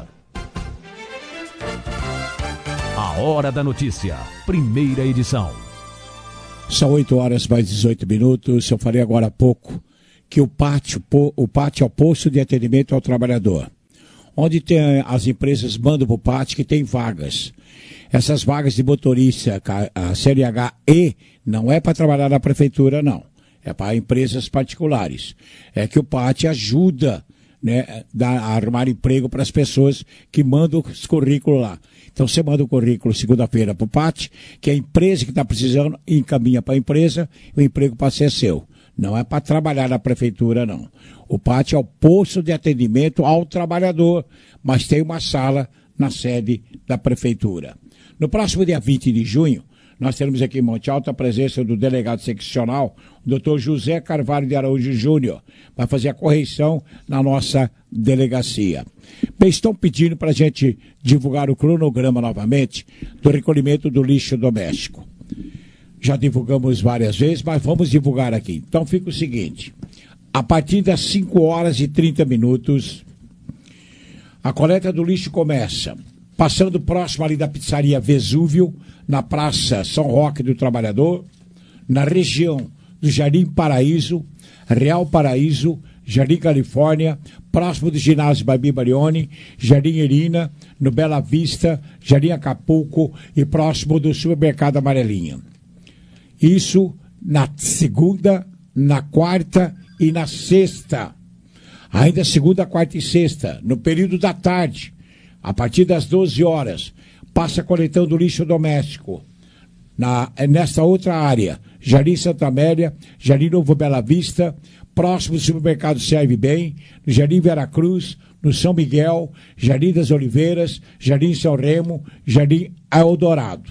A Hora da Notícia, primeira edição. São 8 horas mais 18 minutos. Eu falei agora há pouco que o pátio é o posto de atendimento ao trabalhador. Onde tem as empresas mandam para o pátio que tem vagas. Essas vagas de motorista, a série H E, não é para trabalhar na prefeitura, não. é para empresas particulares. É que o PAT ajuda, né, a arrumar emprego para as pessoas que mandam os currículos lá. Então você manda o currículo segunda-feira para o PAT, que a empresa que está precisando encaminha para a empresa, o emprego passa a ser seu. Não é para trabalhar na prefeitura, não. O PAT é o posto de atendimento ao trabalhador, mas tem uma sala na sede da prefeitura. No próximo dia 20 de junho, nós teremos aqui em Monte Alto a presença do delegado seccional, o Dr. José Carvalho de Araújo Júnior, vai fazer a correição na nossa delegacia. Bem, estão pedindo para a gente divulgar o cronograma novamente do recolhimento do lixo doméstico. Já divulgamos várias vezes, mas vamos divulgar aqui. Então fica o seguinte, a partir das 5 horas e 30 minutos, a coleta do lixo começa, passando próximo ali da pizzaria Vesúvio, na Praça São Roque do Trabalhador, na região do Jardim Paraíso, Real Paraíso, Jardim Califórnia, próximo do ginásio Babi Barioni, Jardim Irina, no Bela Vista, Jardim Acapulco e próximo do supermercado Amarelinha. Isso na segunda, na quarta e na sexta. Ainda segunda, quarta e sexta, no período da tarde, a partir das 12 horas, passa coletando lixo doméstico. Nesta outra área, Jardim Santa Amélia, Jardim Novo Bela Vista, próximo do supermercado Serve Bem, no Jardim Veracruz, no São Miguel, Jardim das Oliveiras, Jardim São Remo, Jardim Eldorado.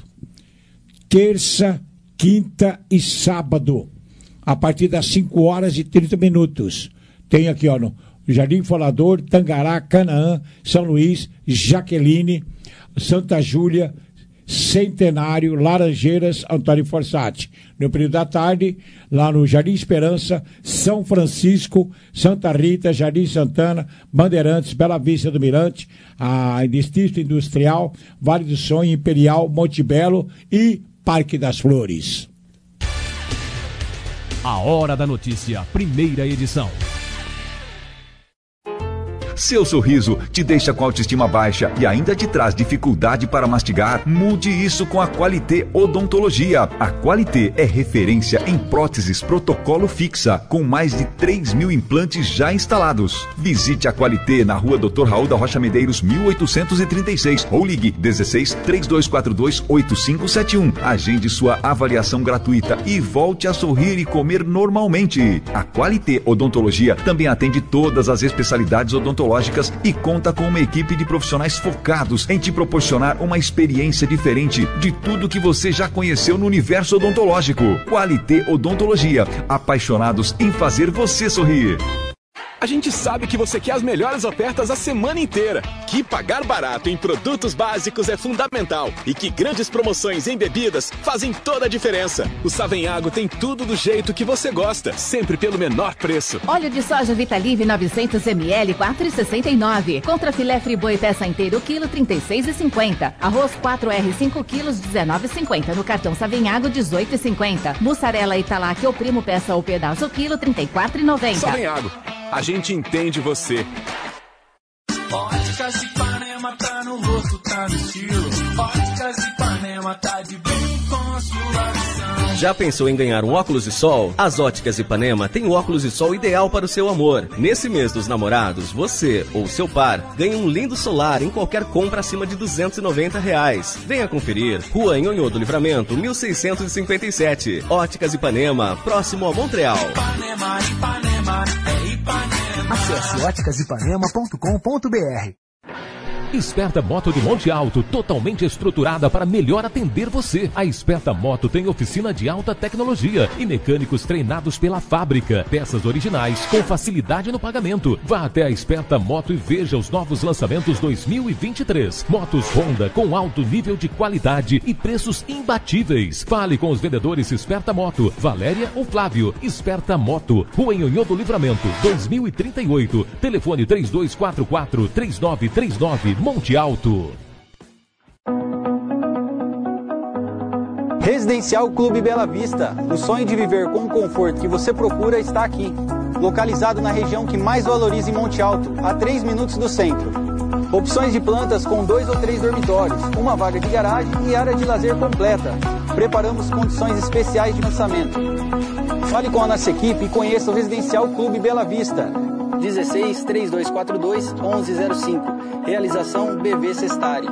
Terça, quinta e sábado, a partir das 5 horas e 30 minutos. Tem aqui, ó, no Jardim Folador, Tangará, Canaã, São Luís, Jaqueline, Santa Júlia, Centenário, Laranjeiras, Antônio Fossati. No período da tarde, lá no Jardim Esperança, São Francisco, Santa Rita, Jardim Santana, Bandeirantes, Bela Vista do Mirante, a Distrito Industrial, Vale do Sonho, Imperial, Monte Belo e Parque das Flores. A Hora da Notícia, primeira edição. Seu sorriso te deixa com autoestima baixa e ainda te traz dificuldade para mastigar? Mude isso com a Qualité Odontologia. A Qualité é referência em próteses protocolo fixa, com mais de 3.000 implantes já instalados. Visite a Qualité na rua Dr. Raul da Rocha Medeiros, 1836, ou ligue 16 3242 8571. Agende sua avaliação gratuita e volte a sorrir e comer normalmente. A Qualité Odontologia também atende todas as especialidades odontológicas e conta com uma equipe de profissionais focados em te proporcionar uma experiência diferente de tudo que você já conheceu no universo odontológico. Qualité Odontologia, apaixonados em fazer você sorrir. A gente sabe que você quer as melhores ofertas a semana inteira, que pagar barato em produtos básicos é fundamental e que grandes promoções em bebidas fazem toda a diferença. O Savenhago tem tudo do jeito que você gosta, sempre pelo menor preço. Óleo de soja Vitalive 900 ml, 4,69. Contra filé friboi peça inteira, o quilo, 36,50. Arroz 4R, 5 quilos, 19,50. No cartão Savenhago, 18,50. Mussarela Italac ou Primo peça ou pedaço, o quilo, 34,90. Savenhago, a gente entende você. Óticas Ipanema tá no rosto, tá no estilo. Óticas Ipanema tá de bem com a sua visão. Já pensou em ganhar um óculos de sol? As Óticas Ipanema tem o óculos de sol ideal para o seu amor. Nesse mês dos namorados, você ou seu par ganha um lindo solar em qualquer compra acima de R$290. Venha conferir. Rua Nhonhô do Livramento, 1657. Óticas Ipanema, próximo a Montreal. Ipanema, Ipanema, é Ipanema. Acesse óticasipanema.com.br. Esperta Moto de Monte Alto, totalmente estruturada para melhor atender você. A Esperta Moto tem oficina de alta tecnologia e mecânicos treinados pela fábrica. Peças originais com facilidade no pagamento. Vá até a Esperta Moto e veja os novos lançamentos 2023. Motos Honda com alto nível de qualidade e preços imbatíveis. Fale com os vendedores Esperta Moto, Valéria ou Flávio. Esperta Moto, Rua Nhonhô do Livramento, 2038. Telefone 3244-3939. Monte Alto. Residencial Clube Bela Vista. O sonho de viver com o conforto que você procura está aqui. Localizado na região que mais valoriza em Monte Alto, a 3 minutos do centro. Opções de plantas com 2 ou 3 dormitórios, uma vaga de garagem e área de lazer completa. Preparamos condições especiais de lançamento. Fale com a nossa equipe e conheça o Residencial Clube Bela Vista. 16 3242 1105. Realização BV Sestari.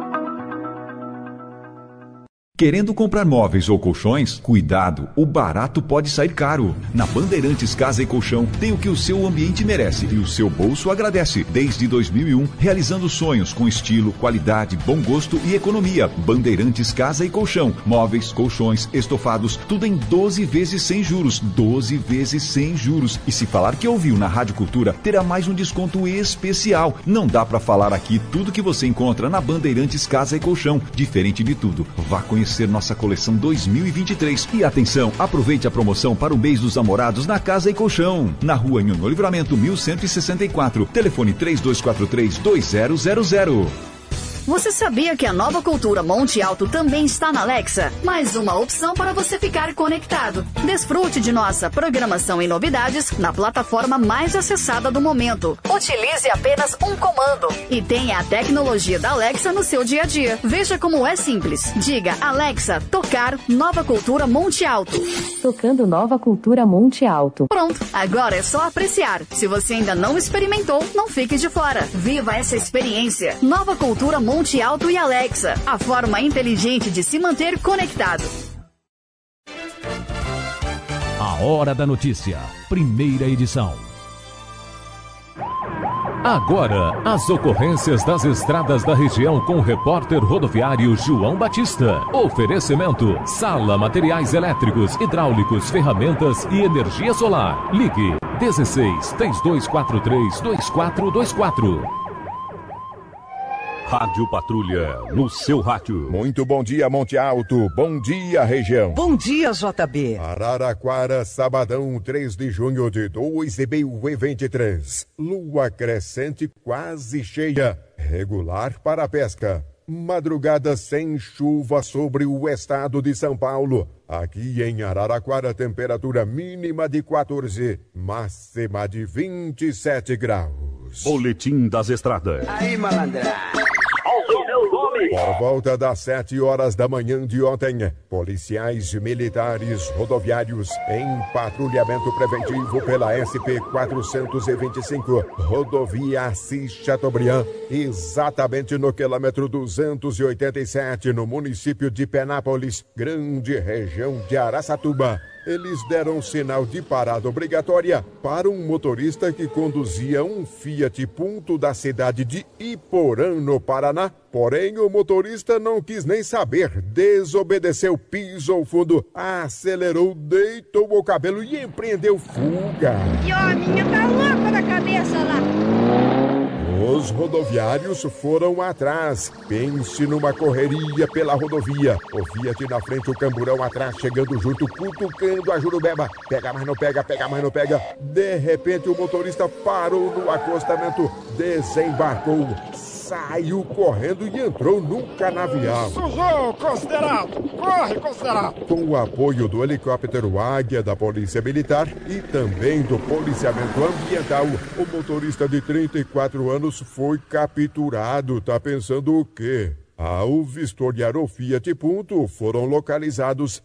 Querendo comprar móveis ou colchões? Cuidado, o barato pode sair caro. Na Bandeirantes Casa e Colchão tem o que o seu ambiente merece e o seu bolso agradece. Desde 2001, realizando sonhos com estilo, qualidade, bom gosto e economia. Bandeirantes Casa e Colchão. Móveis, colchões, estofados, tudo em 12 vezes sem juros. 12 vezes sem juros. E se falar que ouviu na Rádio Cultura, terá mais um desconto especial. Não dá pra falar aqui tudo que você encontra na Bandeirantes Casa e Colchão. Diferente de tudo. Vá conhecer nossa coleção 2023. E atenção, aproveite a promoção para o mês dos namorados na Casa e Colchão. Na Rua Nhonhô Livramento 1164. Telefone 3243-2000. Você sabia que a nova cultura Monte Alto também está na Alexa? Mais uma opção para você ficar conectado. Desfrute de nossa programação e novidades na plataforma mais acessada do momento. Utilize apenas um comando e tenha a tecnologia da Alexa no seu dia a dia. Veja como é simples. Diga, Alexa, tocar Nova Cultura Monte Alto. Tocando Nova Cultura Monte Alto. Pronto, agora é só apreciar. Se você ainda não experimentou, não fique de fora. Viva essa experiência. Nova Cultura Monte Alto e Alexa, a forma inteligente de se manter conectado. A Hora da Notícia, primeira edição. Agora, as ocorrências das estradas da região com o repórter rodoviário João Batista. Oferecimento: Sala Materiais Elétricos, Hidráulicos, Ferramentas e Energia Solar. Ligue 16 3243 2424. Rádio Patrulha, no seu rádio. Muito bom dia, Monte Alto. Bom dia, região. Bom dia, JB. Araraquara, sabadão, 3 de junho de 2023. Lua crescente quase cheia. Regular para a pesca. Madrugada sem chuva sobre o estado de São Paulo. Aqui em Araraquara, temperatura mínima de 14, máxima de 27 graus. Boletim das Estradas. Aí, malandra. Por volta das 7 horas da manhã de ontem, policiais militares rodoviários em patrulhamento preventivo pela SP-425, rodovia Assis Chateaubriand, exatamente no quilômetro 287, no município de Penápolis, grande região de Araçatuba. Eles deram sinal de parada obrigatória para um motorista que conduzia um Fiat Punto da cidade de Iporã, no Paraná. Porém, o motorista não quis nem saber, desobedeceu, pisou fundo, acelerou, deitou o cabelo e empreendeu fuga. E ó, a minha tá louca da cabeça lá. Os rodoviários foram atrás. Pense numa correria pela rodovia. O Fiat na frente, o camburão atrás, chegando junto, cutucando a jurubeba. Pega, mas não pega, pega, mas não pega. De repente, o motorista parou no acostamento, desembarcou, saiu correndo e entrou num canavial. Sujou, considerado! Corre, considerado! Com o apoio do helicóptero Águia da Polícia Militar e também do policiamento ambiental, o motorista de 34 anos foi capturado. Tá pensando o quê? Ao vistoriar o Fiat Punto, foram localizados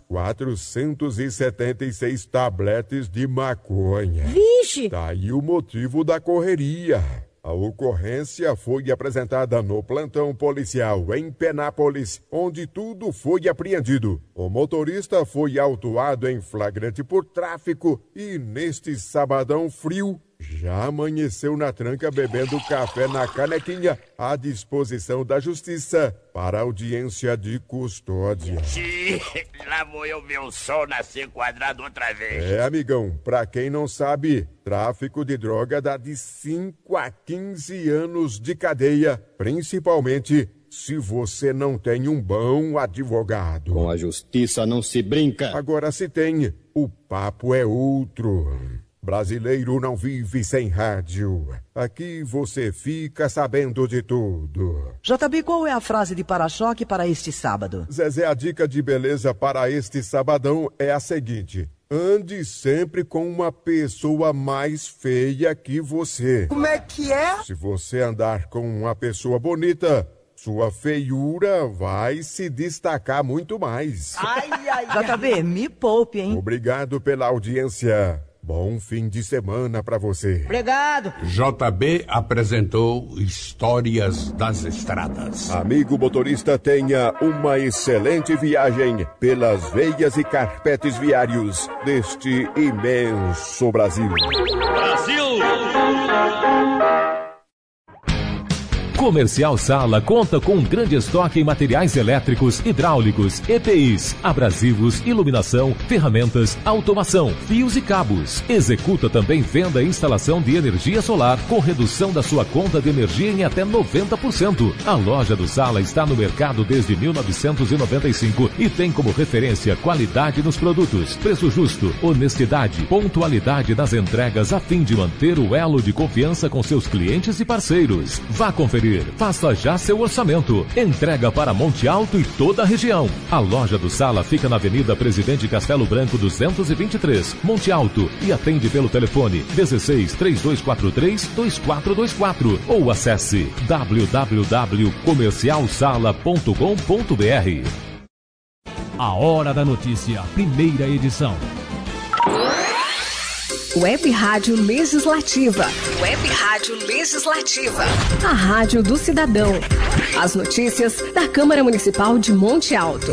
476 tabletes de maconha. Vixe! Daí o motivo da correria. A ocorrência foi apresentada no plantão policial em Penápolis, onde tudo foi apreendido. O motorista foi autuado em flagrante por tráfico e, neste sabadão frio, já amanheceu na tranca bebendo café na canequinha à disposição da justiça para audiência de custódia. Lá vou eu ver o sol nascer quadrado outra vez. É, amigão, pra quem não sabe, tráfico de droga dá de 5 a 15 anos de cadeia, principalmente se você não tem um bom advogado. Com a justiça não se brinca. Agora se tem, o papo é outro. Brasileiro não vive sem rádio. Aqui você fica sabendo de tudo. JB, qual é a frase de para-choque para este sábado? Zezé, a dica de beleza para este sabadão é a seguinte: ande sempre com uma pessoa mais feia que você. Como é que é? Se você andar com uma pessoa bonita, sua feiura vai se destacar muito mais. JB, me poupe, hein? Obrigado pela audiência. Bom fim de semana para você. Obrigado. JB apresentou Histórias das Estradas. Amigo motorista, tenha uma excelente viagem pelas veias e carpetes viários deste imenso Brasil. Brasil! Comercial Sala conta com um grande estoque em materiais elétricos, hidráulicos, EPIs, abrasivos, iluminação, ferramentas, automação, fios e cabos. Executa também venda e instalação de energia solar com redução da sua conta de energia em até 90%. A loja do Sala está no mercado desde 1995 e tem como referência qualidade nos produtos, preço justo, honestidade, pontualidade nas entregas a fim de manter o elo de confiança com seus clientes e parceiros. Vá conferir. Faça já seu orçamento. Entrega para Monte Alto e toda a região. A loja do Sala fica na Avenida Presidente Castelo Branco 223, Monte Alto, e atende pelo telefone 16-3243-2424 ou acesse www.comercialsala.com.br. A Hora da Notícia, primeira edição. Web Rádio Legislativa. Web Rádio Legislativa. A Rádio do Cidadão. As notícias da Câmara Municipal de Monte Alto.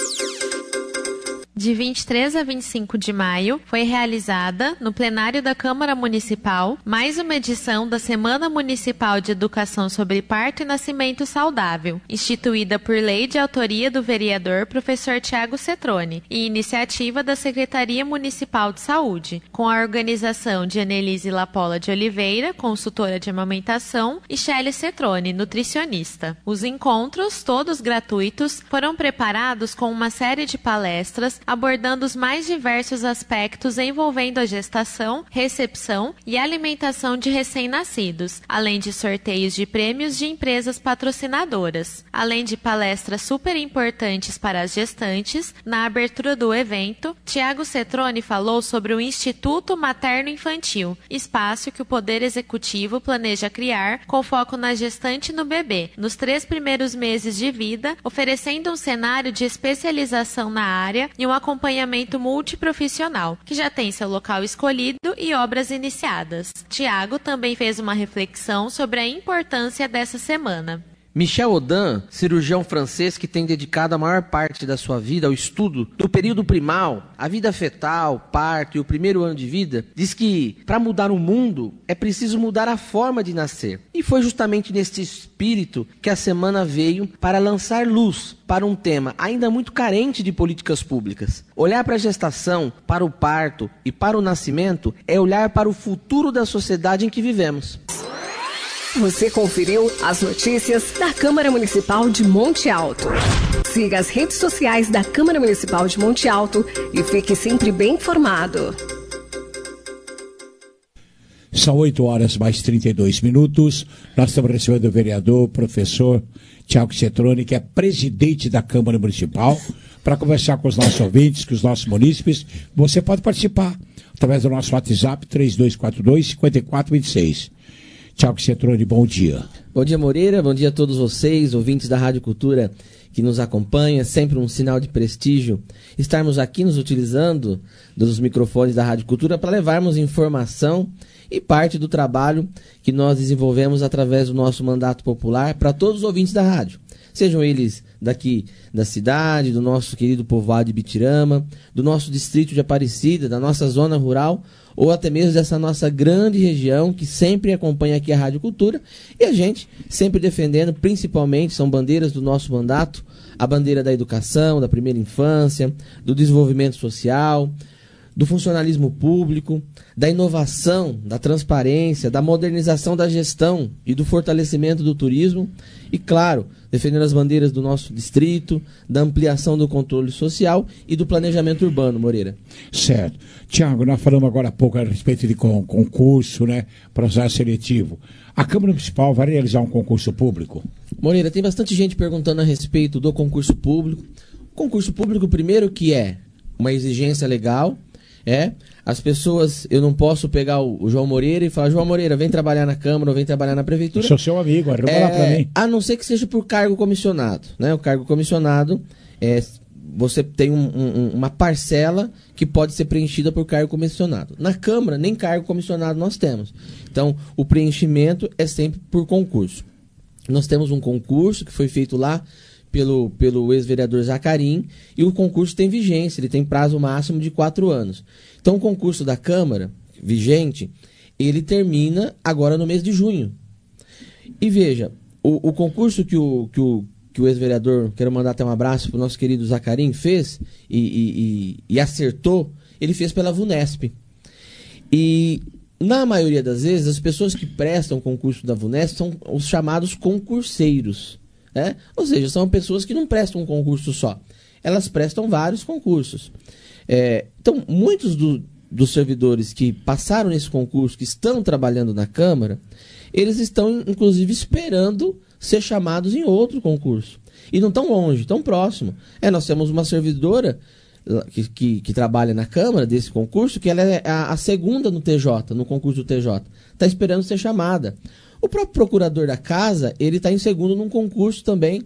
De 23 a 25 de maio, foi realizada, no plenário da Câmara Municipal, mais uma edição da Semana Municipal de Educação sobre Parto e Nascimento Saudável, instituída por lei de autoria do vereador professor Tiago Cetrone e iniciativa da Secretaria Municipal de Saúde, com a organização de Annelise Lapola de Oliveira, consultora de amamentação, e Shelley Cetrone, nutricionista. Os encontros, todos gratuitos, foram preparados com uma série de palestras abordando os mais diversos aspectos envolvendo a gestação, recepção e alimentação de recém-nascidos, além de sorteios de prêmios de empresas patrocinadoras. Além de palestras super importantes para as gestantes, na abertura do evento, Tiago Cetrone falou sobre o Instituto Materno Infantil, espaço que o Poder Executivo planeja criar com foco na gestante e no bebê, nos 3 primeiros meses de vida, oferecendo um cenário de especialização na área e um acompanhamento multiprofissional, que já tem seu local escolhido e obras iniciadas. Tiago também fez uma reflexão sobre a importância dessa semana. Michel Audin, cirurgião francês que tem dedicado a maior parte da sua vida ao estudo do período primal, a vida fetal, parto e o primeiro ano de vida, diz que para mudar o mundo é preciso mudar a forma de nascer. E foi justamente neste espírito que a semana veio para lançar luz para um tema ainda muito carente de políticas públicas. Olhar para a gestação, para o parto e para o nascimento é olhar para o futuro da sociedade em que vivemos. Você conferiu as notícias da Câmara Municipal de Monte Alto. Siga as redes sociais da Câmara Municipal de Monte Alto e fique sempre bem informado. São 8 horas mais 32 minutos. Nós estamos recebendo o vereador, professor Tiago Cetrone, que é presidente da Câmara Municipal, para conversar com os nossos ouvintes, com os nossos munícipes. Você pode participar através do nosso WhatsApp 3242-5426. Tiago Cetrone, bom dia. Bom dia, Moreira. Bom dia a todos vocês, ouvintes da Rádio Cultura que nos acompanha. Sempre um sinal de prestígio estarmos aqui nos utilizando dos microfones da Rádio Cultura para levarmos informação e parte do trabalho que nós desenvolvemos através do nosso mandato popular para todos os ouvintes da rádio. Sejam eles daqui da cidade, do nosso querido povoado de Bitirama, do nosso distrito de Aparecida, da nossa zona rural, ou até mesmo dessa nossa grande região que sempre acompanha aqui a Rádio Cultura, e a gente sempre defendendo, principalmente, são bandeiras do nosso mandato, a bandeira da educação, da primeira infância, do desenvolvimento social, do funcionalismo público, da inovação, da transparência, da modernização da gestão e do fortalecimento do turismo e, claro, defendendo as bandeiras do nosso distrito, da ampliação do controle social e do planejamento urbano, Moreira. Certo. Tiago, nós falamos agora há pouco a respeito de concurso, né, processo seletivo. A Câmara Municipal vai realizar um concurso público? Moreira, tem bastante gente perguntando a respeito do concurso público. O concurso público, primeiro, que é uma exigência legal, As pessoas, eu não posso pegar o João Moreira e falar, João Moreira, vem trabalhar na Câmara ou vem trabalhar na Prefeitura. Eu sou seu amigo, arruma lá pra mim. A não ser que seja por cargo comissionado, né? O cargo comissionado, você tem uma parcela que pode ser preenchida por cargo comissionado. Na Câmara, nem cargo comissionado nós temos. Então, o preenchimento é sempre por concurso. Nós temos um concurso que foi feito lá pelo ex-vereador Zacarim, e o concurso tem vigência, ele tem prazo máximo de 4 anos. Então, o concurso da Câmara, vigente, ele termina agora no mês de junho. E veja, o concurso que o ex-vereador, quero mandar até um abraço para o nosso querido Zacarim, fez e acertou, ele fez pela VUNESP. E, na maioria das vezes, as pessoas que prestam concurso da VUNESP são os chamados concurseiros. Ou seja, são pessoas que não prestam um concurso só. Elas prestam vários concursos. Então, muitos dos servidores que passaram nesse concurso, que estão trabalhando na Câmara, eles estão, inclusive, esperando ser chamados em outro concurso. E não tão longe, tão próximo. Nós temos uma servidora que trabalha na Câmara desse concurso, que ela é a segunda no TJ, no concurso do TJ. Está esperando ser chamada. O próprio procurador da Casa, ele está em segundo num concurso também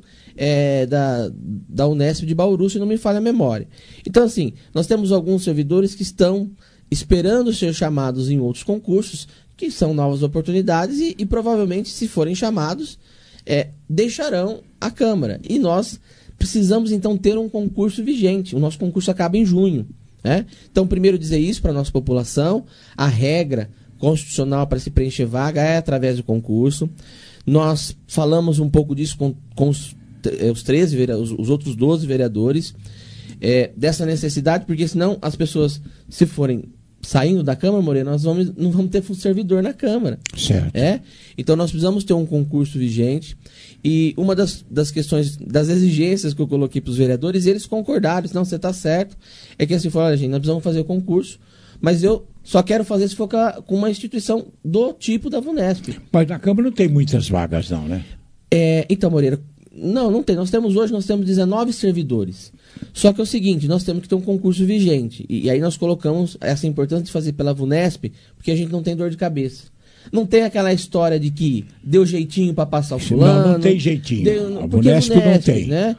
da Unesp de Bauru, se não me falha a memória. Então, assim, nós temos alguns servidores que estão esperando ser chamados em outros concursos, que são novas oportunidades e provavelmente, se forem chamados, deixarão a Câmara. E nós precisamos, então, ter um concurso vigente. O nosso concurso acaba em junho. Então, primeiro dizer isso para a nossa população, a regra constitucional para se preencher vaga é através do concurso. Nós falamos um pouco disso com os 13, os outros 12 vereadores, dessa necessidade, porque senão as pessoas, se forem saindo da Câmara, Moreira, nós não vamos ter servidor na Câmara. Certo. Então nós precisamos ter um concurso vigente, e uma das questões, das exigências que eu coloquei para os vereadores, eles concordaram, não, você está certo, é que assim, falaram, gente, nós precisamos fazer o concurso, mas eu só quero fazer se for com uma instituição do tipo da VUNESP. Mas na Câmara não tem muitas vagas, não, né? Então, Moreira, não tem. Nós temos 19 servidores. Só que é o seguinte, nós temos que ter um concurso vigente. E aí nós colocamos essa importância de fazer pela VUNESP, porque a gente não tem dor de cabeça. Não tem aquela história de que deu jeitinho para passar o fulano. Não tem jeitinho. A VUNESP não tem. Né?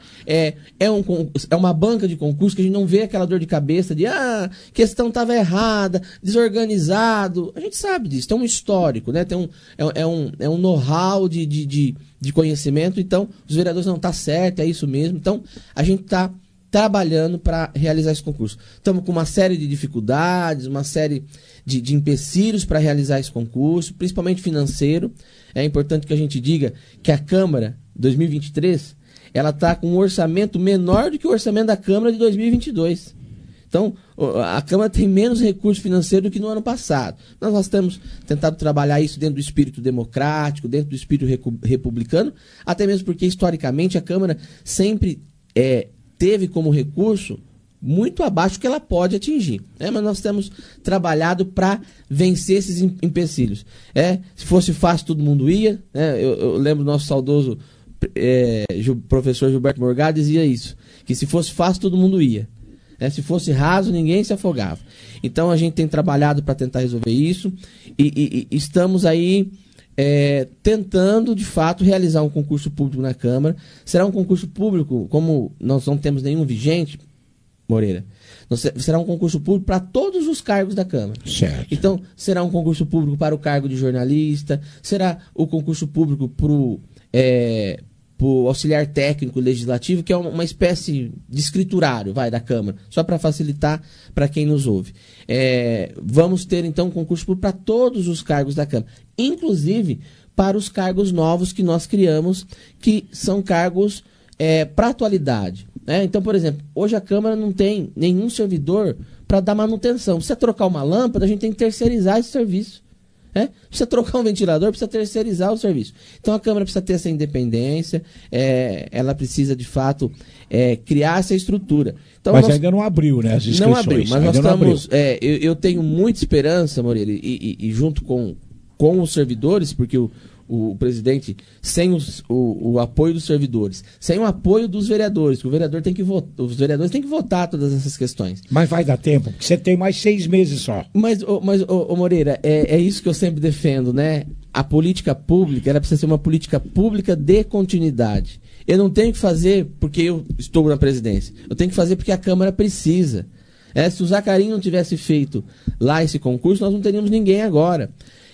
É uma banca de concurso que a gente não vê aquela dor de cabeça de questão estava errada, desorganizado. A gente sabe disso, tem um histórico, né? É um know-how de conhecimento. Então, os vereadores não, tá certo, é isso mesmo. Então, a gente está trabalhando para realizar esse concurso. Estamos com uma série de dificuldades, uma série de empecilhos para realizar esse concurso, principalmente financeiro. É importante que a gente diga que a Câmara 2023, ela está com um orçamento menor do que o orçamento da Câmara de 2022. Então, a Câmara tem menos recurso financeiro do que no ano passado. Nós temos tentado trabalhar isso dentro do espírito democrático, dentro do espírito republicano, até mesmo porque, historicamente, a Câmara sempre teve como recurso muito abaixo do que ela pode atingir. Mas nós temos trabalhado para vencer esses empecilhos. Se fosse fácil, todo mundo ia. Eu lembro do nosso saudoso professor Gilberto Morgado dizia isso, que se fosse fácil, todo mundo ia. Se fosse raso, ninguém se afogava. Então a gente tem trabalhado para tentar resolver isso e estamos aí tentando, de fato, realizar um concurso público na Câmara. Será um concurso público, como nós não temos nenhum vigente, Moreira, será um concurso público para todos os cargos da Câmara. Certo. Então, será um concurso público para o cargo de jornalista, será o concurso público para o auxiliar técnico legislativo, que é uma espécie de escriturário, da Câmara, só para facilitar para quem nos ouve. Vamos ter, então, um concurso público para todos os cargos da Câmara, inclusive para os cargos novos que nós criamos, que são cargos para atualidade. Então, por exemplo, hoje a Câmara não tem nenhum servidor para dar manutenção. Precisa trocar uma lâmpada, a gente tem que terceirizar esse serviço. Precisa trocar um ventilador, precisa terceirizar o serviço. Então a Câmara precisa ter essa independência, ela precisa, de fato, criar essa estrutura. Então, mas ainda não abriu, né, as inscrições. Não abriu, mas nós estamos... eu tenho muita esperança, Moreira, e junto com os servidores, porque o o presidente, sem o apoio dos servidores, sem o apoio dos vereadores, que os vereadores têm que votar todas essas questões. Mas vai dar tempo, porque você tem mais 6 meses só. Mas Moreira, é isso que eu sempre defendo, né? A política pública, ela precisa ser uma política pública de continuidade. Eu não tenho que fazer porque eu estou na presidência. Eu tenho que fazer porque a Câmara precisa. Se o Zacarim não tivesse feito lá esse concurso, nós não teríamos ninguém agora.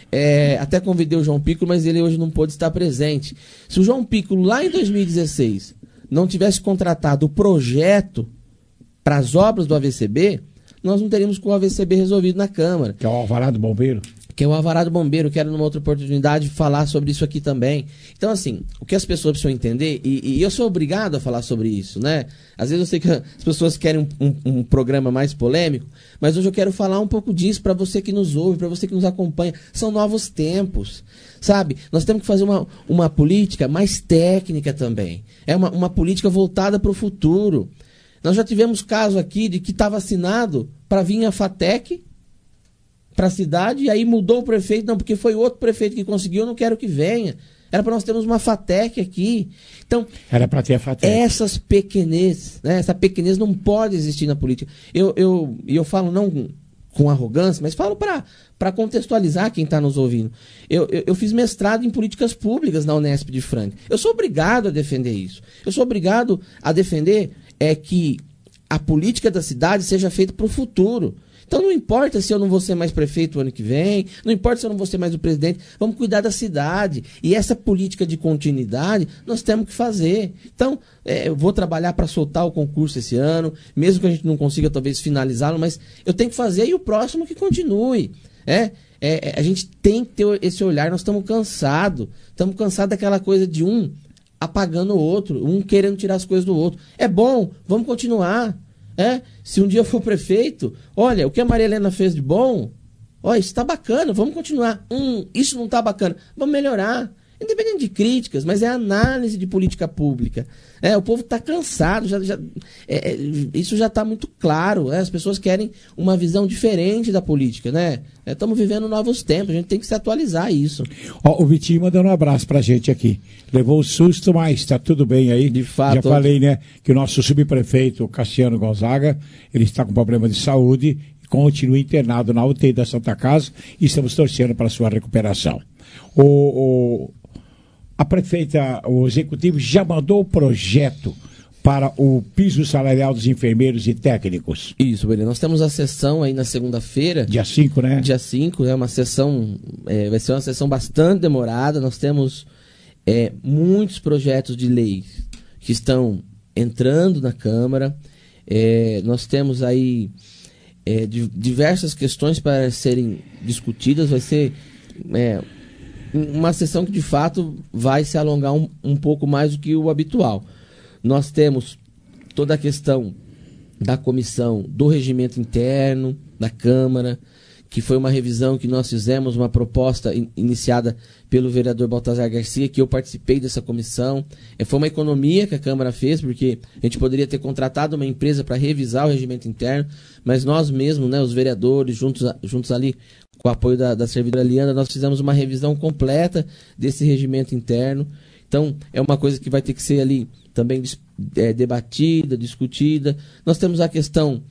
Até convidei o João Piccolo, mas ele hoje não pôde estar presente. Se o João Piccolo, lá em 2016, não tivesse contratado o projeto para as obras do AVCB, nós não teríamos com o AVCB resolvido na Câmara. Que é o Alvará do Bombeiro? Que é o Alvará do Bombeiro. Quero, numa outra oportunidade, falar sobre isso aqui também. Então, assim, o que as pessoas precisam entender, e eu sou obrigado a falar sobre isso, né? Às vezes eu sei que as pessoas querem um programa mais polêmico, mas hoje eu quero falar um pouco disso para você que nos ouve, para você que nos acompanha. São novos tempos, sabe? Nós temos que fazer uma política mais técnica também. É uma política voltada para o futuro. Nós já tivemos caso aqui de que estava assinado para vir a FATEC para a cidade, e aí mudou o prefeito, não, porque foi outro prefeito que conseguiu, eu não quero que venha. Era para nós termos uma FATEC aqui. Então, era para ter a FATEC. Essas pequenez, né, essa pequenez não pode existir na política. Eu falo não com arrogância, mas falo para contextualizar quem está nos ouvindo. Eu fiz mestrado em políticas públicas na Unesp de Franca. Eu sou obrigado a defender isso. Eu sou obrigado a defender que a política da cidade seja feita para o futuro. Então não importa se eu não vou ser mais prefeito o ano que vem, não importa se eu não vou ser mais o presidente, vamos cuidar da cidade. E essa política de continuidade nós temos que fazer. Então, eu vou trabalhar para soltar o concurso esse ano, mesmo que a gente não consiga talvez finalizá-lo, mas eu tenho que fazer e o próximo que continue. A gente tem que ter esse olhar, nós estamos cansados daquela coisa de um apagando o outro, um querendo tirar as coisas do outro. É bom, vamos continuar. Se um dia eu for prefeito, olha, o que a Maria Helena fez de bom, isso está bacana, vamos continuar. Isso não está bacana, vamos melhorar. Independente de críticas, mas é análise de política pública. O povo está cansado, isso já está muito claro. As pessoas querem uma visão diferente da política, né? Estamos vivendo novos tempos, a gente tem que se atualizar a isso. O Vitinho mandando um abraço pra gente aqui. Levou um susto, mas está tudo bem aí. De fato. Já falei, né, que o nosso subprefeito, Cassiano Gonzaga, ele está com problema de saúde e continua internado na UTI da Santa Casa e estamos torcendo para a sua recuperação. A prefeita, o executivo já mandou o projeto para o piso salarial dos enfermeiros e técnicos. Isso, Belê. Nós temos a sessão aí na segunda-feira. Dia 5, né? Dia 5, é uma sessão, vai ser uma sessão bastante demorada. Nós temos muitos projetos de lei que estão entrando na Câmara. Nós temos aí diversas questões para serem discutidas. Vai ser uma sessão que de fato vai se alongar um pouco mais do que o habitual. Nós temos toda a questão da comissão do regimento interno da Câmara, que foi uma revisão que nós fizemos, uma proposta iniciada pelo vereador Baltazar Garcia, que eu participei dessa comissão. Foi uma economia que a Câmara fez, porque a gente poderia ter contratado uma empresa para revisar o regimento interno, mas nós mesmos, né, os vereadores, juntos ali com o apoio da servidora Liana, nós fizemos uma revisão completa desse regimento interno. Então, é uma coisa que vai ter que ser ali também debatida, discutida. Nós temos a questão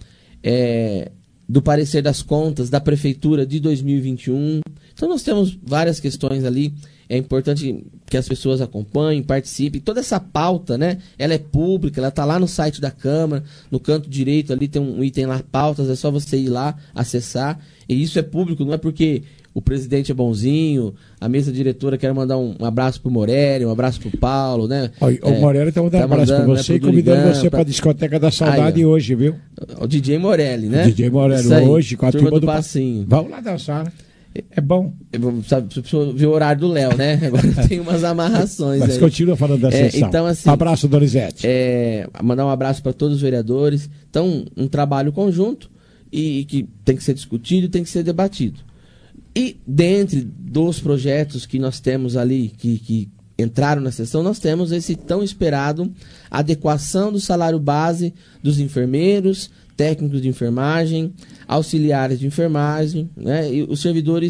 do parecer das contas da Prefeitura de 2021. Então, nós temos várias questões ali. É importante que as pessoas acompanhem, participem. Toda essa pauta, né, ela é pública, ela está lá no site da Câmara, no canto direito ali tem um item lá, pautas, é só você ir lá, acessar. E isso é público, não é porque o presidente é bonzinho, a mesa diretora quer mandar um abraço pro Morelli, um abraço pro Paulo, né? O Morelli está mandando um abraço para você, e convidando você para a Discoteca da Saudade hoje, viu? O DJ Morelli, né? O DJ Morelli hoje, com a turma do Passinho. Vamos lá dançar, né? É bom. Você precisa ver o horário do Léo, né? Agora tem umas amarrações. Mas aí. Continua falando da sessão. Então, assim, abraço, Donizete. Mandar um abraço para todos os vereadores. Então, um trabalho conjunto e que tem que ser discutido, tem que ser debatido. E dentre dos projetos que nós temos ali, que entraram na sessão, nós temos esse tão esperado adequação do salário base dos enfermeiros, técnicos de enfermagem, auxiliares de enfermagem, né, e os servidores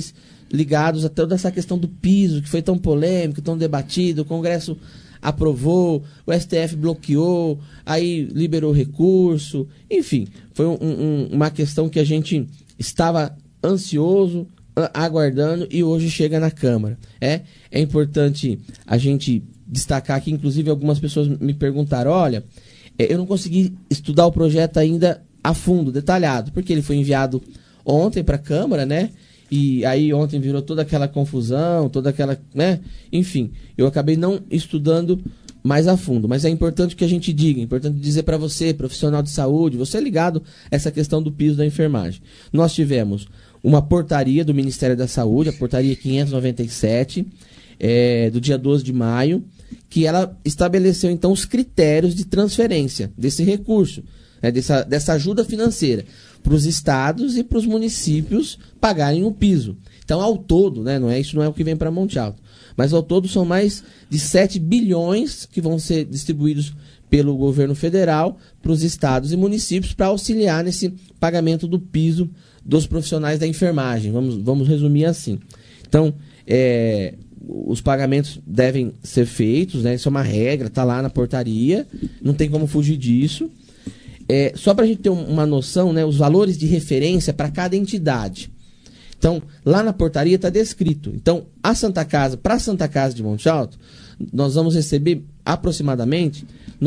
ligados a toda essa questão do piso, que foi tão polêmico, tão debatido, o Congresso aprovou, o STF bloqueou, aí liberou recurso, enfim, foi uma questão que a gente estava ansioso, aguardando, e hoje chega na Câmara. É importante a gente destacar que, inclusive, algumas pessoas me perguntaram, olha, eu não consegui estudar o projeto ainda a fundo, detalhado, porque ele foi enviado ontem para a Câmara, né? E aí ontem virou toda aquela confusão, toda aquela, né? Enfim, eu acabei não estudando mais a fundo, mas é importante que a gente diga, é importante dizer para você, profissional de saúde, você ligado a essa questão do piso da enfermagem. Nós tivemos uma portaria do Ministério da Saúde, a portaria 597, do dia 12 de maio, que ela estabeleceu então os critérios de transferência desse recurso, dessa ajuda financeira para os estados e para os municípios pagarem o piso. Então, ao todo, né, isso não é o que vem para Monte Alto, mas ao todo são mais de 7 bilhões que vão ser distribuídos pelo governo federal para os estados e municípios para auxiliar nesse pagamento do piso dos profissionais da enfermagem. Vamos resumir assim. Então, os pagamentos devem ser feitos, né? Isso é uma regra, está lá na portaria, não tem como fugir disso. Só para a gente ter uma noção, né, os valores de referência para cada entidade. Então, lá na portaria está descrito. Então, para a Santa Casa de Monte Alto, nós vamos receber aproximadamente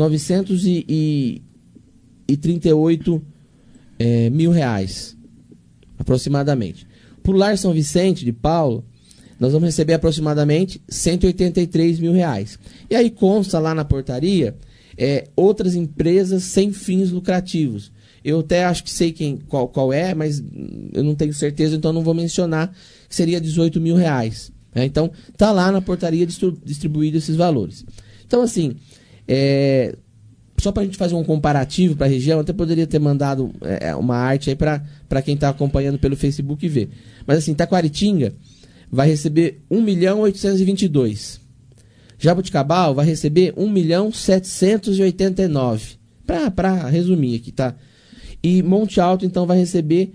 938 mil reais. Aproximadamente. Para o Lar São Vicente de Paulo, nós vamos receber aproximadamente 183 mil reais. E aí consta lá na portaria outras empresas sem fins lucrativos. Eu até acho que sei qual é, mas eu não tenho certeza, então não vou mencionar, que seria 18 mil reais. Então, está lá na portaria distribuído esses valores. Então, assim, só para a gente fazer um comparativo para a região, eu até poderia ter mandado uma arte aí para quem está acompanhando pelo Facebook ver. Mas, assim, Taquaritinga vai receber 1.822.000. Jaboticabal vai receber 1.789.000. Para resumir aqui, tá? E Monte Alto, então, vai receber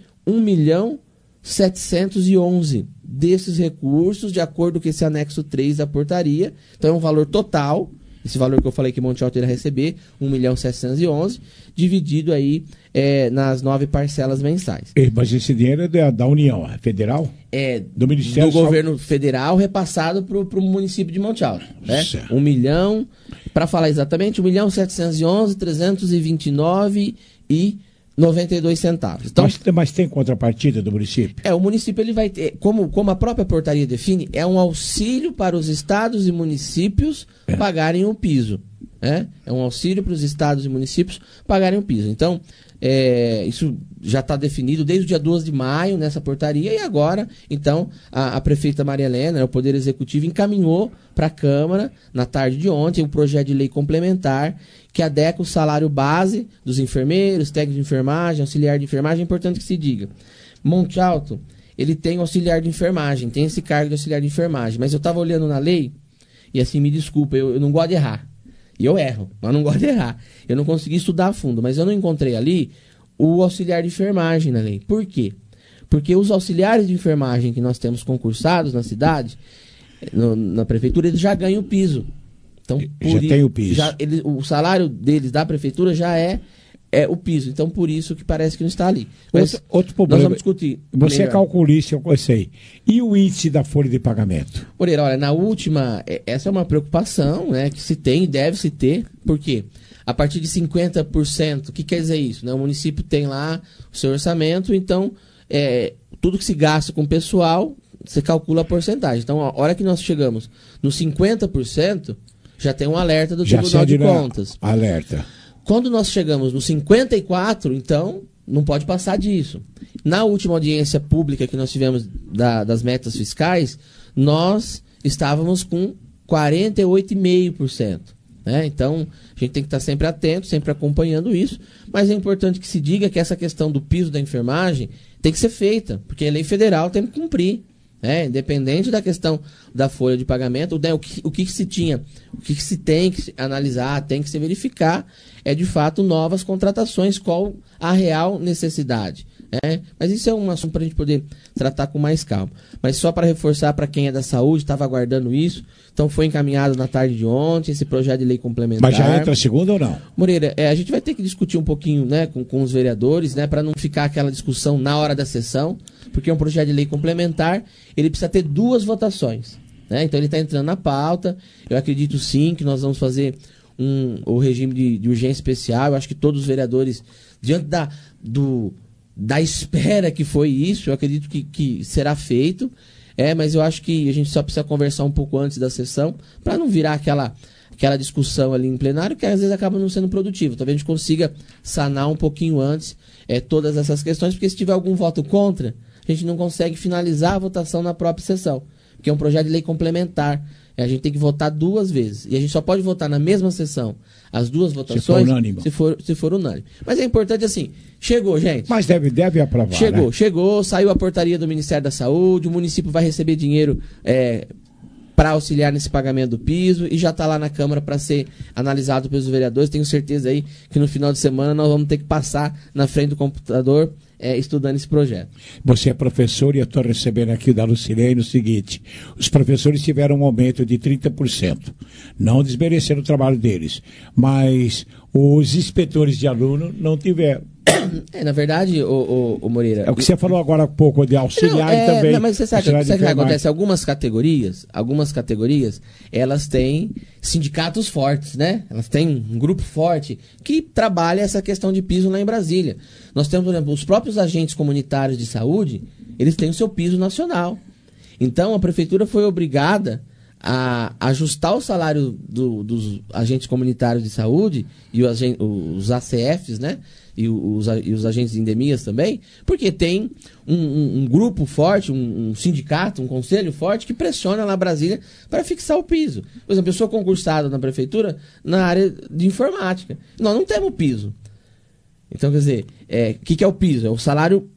1.711.000 desses recursos, de acordo com esse anexo 3 da portaria. Então, é um valor total, esse valor que eu falei que Monte Alto irá receber, 1.711.000, dividido aí nas 9 parcelas mensais. Mas esse dinheiro é da União Federal? Do Ministério do Governo Federal, repassado para o município de Monte Alto. Né? 1 milhão, para falar exatamente, 1.711.329,92 centavos. Então, mas tem contrapartida do município? O município ele vai ter, como a própria portaria define, é um auxílio para os estados e municípios pagarem o piso. É um auxílio para os estados e municípios pagarem o piso. Então, isso já está definido desde o dia 12 de maio nessa portaria, e agora, então, a prefeita Maria Helena, o Poder Executivo, encaminhou para a Câmara, na tarde de ontem, um projeto de lei complementar que adequa o salário base dos enfermeiros, técnicos de enfermagem, auxiliar de enfermagem. É importante que se diga, Monte Alto, ele tem o auxiliar de enfermagem, tem esse cargo de auxiliar de enfermagem, mas eu estava olhando na lei, e assim, me desculpa, eu não gosto de errar. E eu erro, mas não gosto de errar. Eu não consegui estudar a fundo, mas eu não encontrei ali o auxiliar de enfermagem na lei. Por quê? Porque os auxiliares de enfermagem que nós temos concursados na cidade, na prefeitura, eles já ganham o piso. Então, tem o piso. O salário deles da prefeitura já é o piso. Então, por isso que parece que não está ali. Mas outro problema. Nós vamos discutir. Você é calculista, eu sei. E o índice da folha de pagamento? Moreira, olha, na última, essa é uma preocupação, né, que se tem e deve se ter. Por quê? A partir de 50%, o que quer dizer isso? Né? O município tem lá o seu orçamento, então, tudo que se gasta com o pessoal, você calcula a porcentagem. Então, a hora que nós chegamos nos 50%, já tem um alerta do Tribunal de Contas. Alerta. Quando nós chegamos no 54%, então, não pode passar disso. Na última audiência pública que nós tivemos das metas fiscais, nós estávamos com 48,5%. Né? Então, a gente tem que estar sempre atento, sempre acompanhando isso, mas é importante que se diga que essa questão do piso da enfermagem tem que ser feita, porque a lei federal tem que cumprir. Independente da questão da folha de pagamento, né, o que se tinha, o que se tem que analisar, tem que se verificar, de fato novas contratações, qual a real necessidade. Mas isso é um assunto para a gente poder tratar com mais calma. Mas só para reforçar para quem é da saúde, estava aguardando isso. Então foi encaminhado na tarde de ontem esse projeto de lei complementar. Mas já entra a segunda ou não? Moreira, a gente vai ter que discutir um pouquinho, né, com os vereadores, né, para não ficar aquela discussão na hora da sessão, porque é um projeto de lei complementar, ele precisa ter 2 votações. Né? Então ele está entrando na pauta. Eu acredito sim que nós vamos fazer o regime de urgência especial. Eu acho que todos os vereadores, diante da espera que foi isso, eu acredito que será feito. Mas eu acho que a gente só precisa conversar um pouco antes da sessão, para não virar aquela discussão ali em plenário, que às vezes acaba não sendo produtivo. Talvez a gente consiga sanar um pouquinho antes todas essas questões, porque se tiver algum voto contra, a gente não consegue finalizar a votação na própria sessão, porque é um projeto de lei complementar. A gente tem que votar 2 vezes. E a gente só pode votar na mesma sessão as 2 votações se for unânime. Mas é importante assim, chegou, gente. Mas deve aprovar, Chegou, saiu a portaria do Ministério da Saúde, o município vai receber dinheiro para auxiliar nesse pagamento do piso e já está lá na Câmara para ser analisado pelos vereadores. Tenho certeza aí que no final de semana nós vamos ter que passar na frente do computador estudando esse projeto. Você é professor e eu estou recebendo aqui da Lucilene o seguinte: os professores tiveram um aumento de 30%. Não desmerecendo o trabalho deles, mas os inspetores de aluno não tiveram. Na verdade, o Moreira... É o que você falou agora há pouco, de auxiliar também. Não, mas você sabe o que acontece? Algumas categorias, elas têm sindicatos fortes, né? Elas têm um grupo forte que trabalha essa questão de piso lá em Brasília. Nós temos, por exemplo, os próprios agentes comunitários de saúde, eles têm o seu piso nacional. Então, a prefeitura foi obrigada a ajustar o salário dos agentes comunitários de saúde e os ACFs, né? E os agentes de endemias também, porque tem um grupo forte, um sindicato, um conselho forte que pressiona lá Brasília para fixar o piso. Por exemplo, eu sou concursado na prefeitura na área de informática. Nós não temos piso. Então, quer dizer, o que é o piso? É o salário...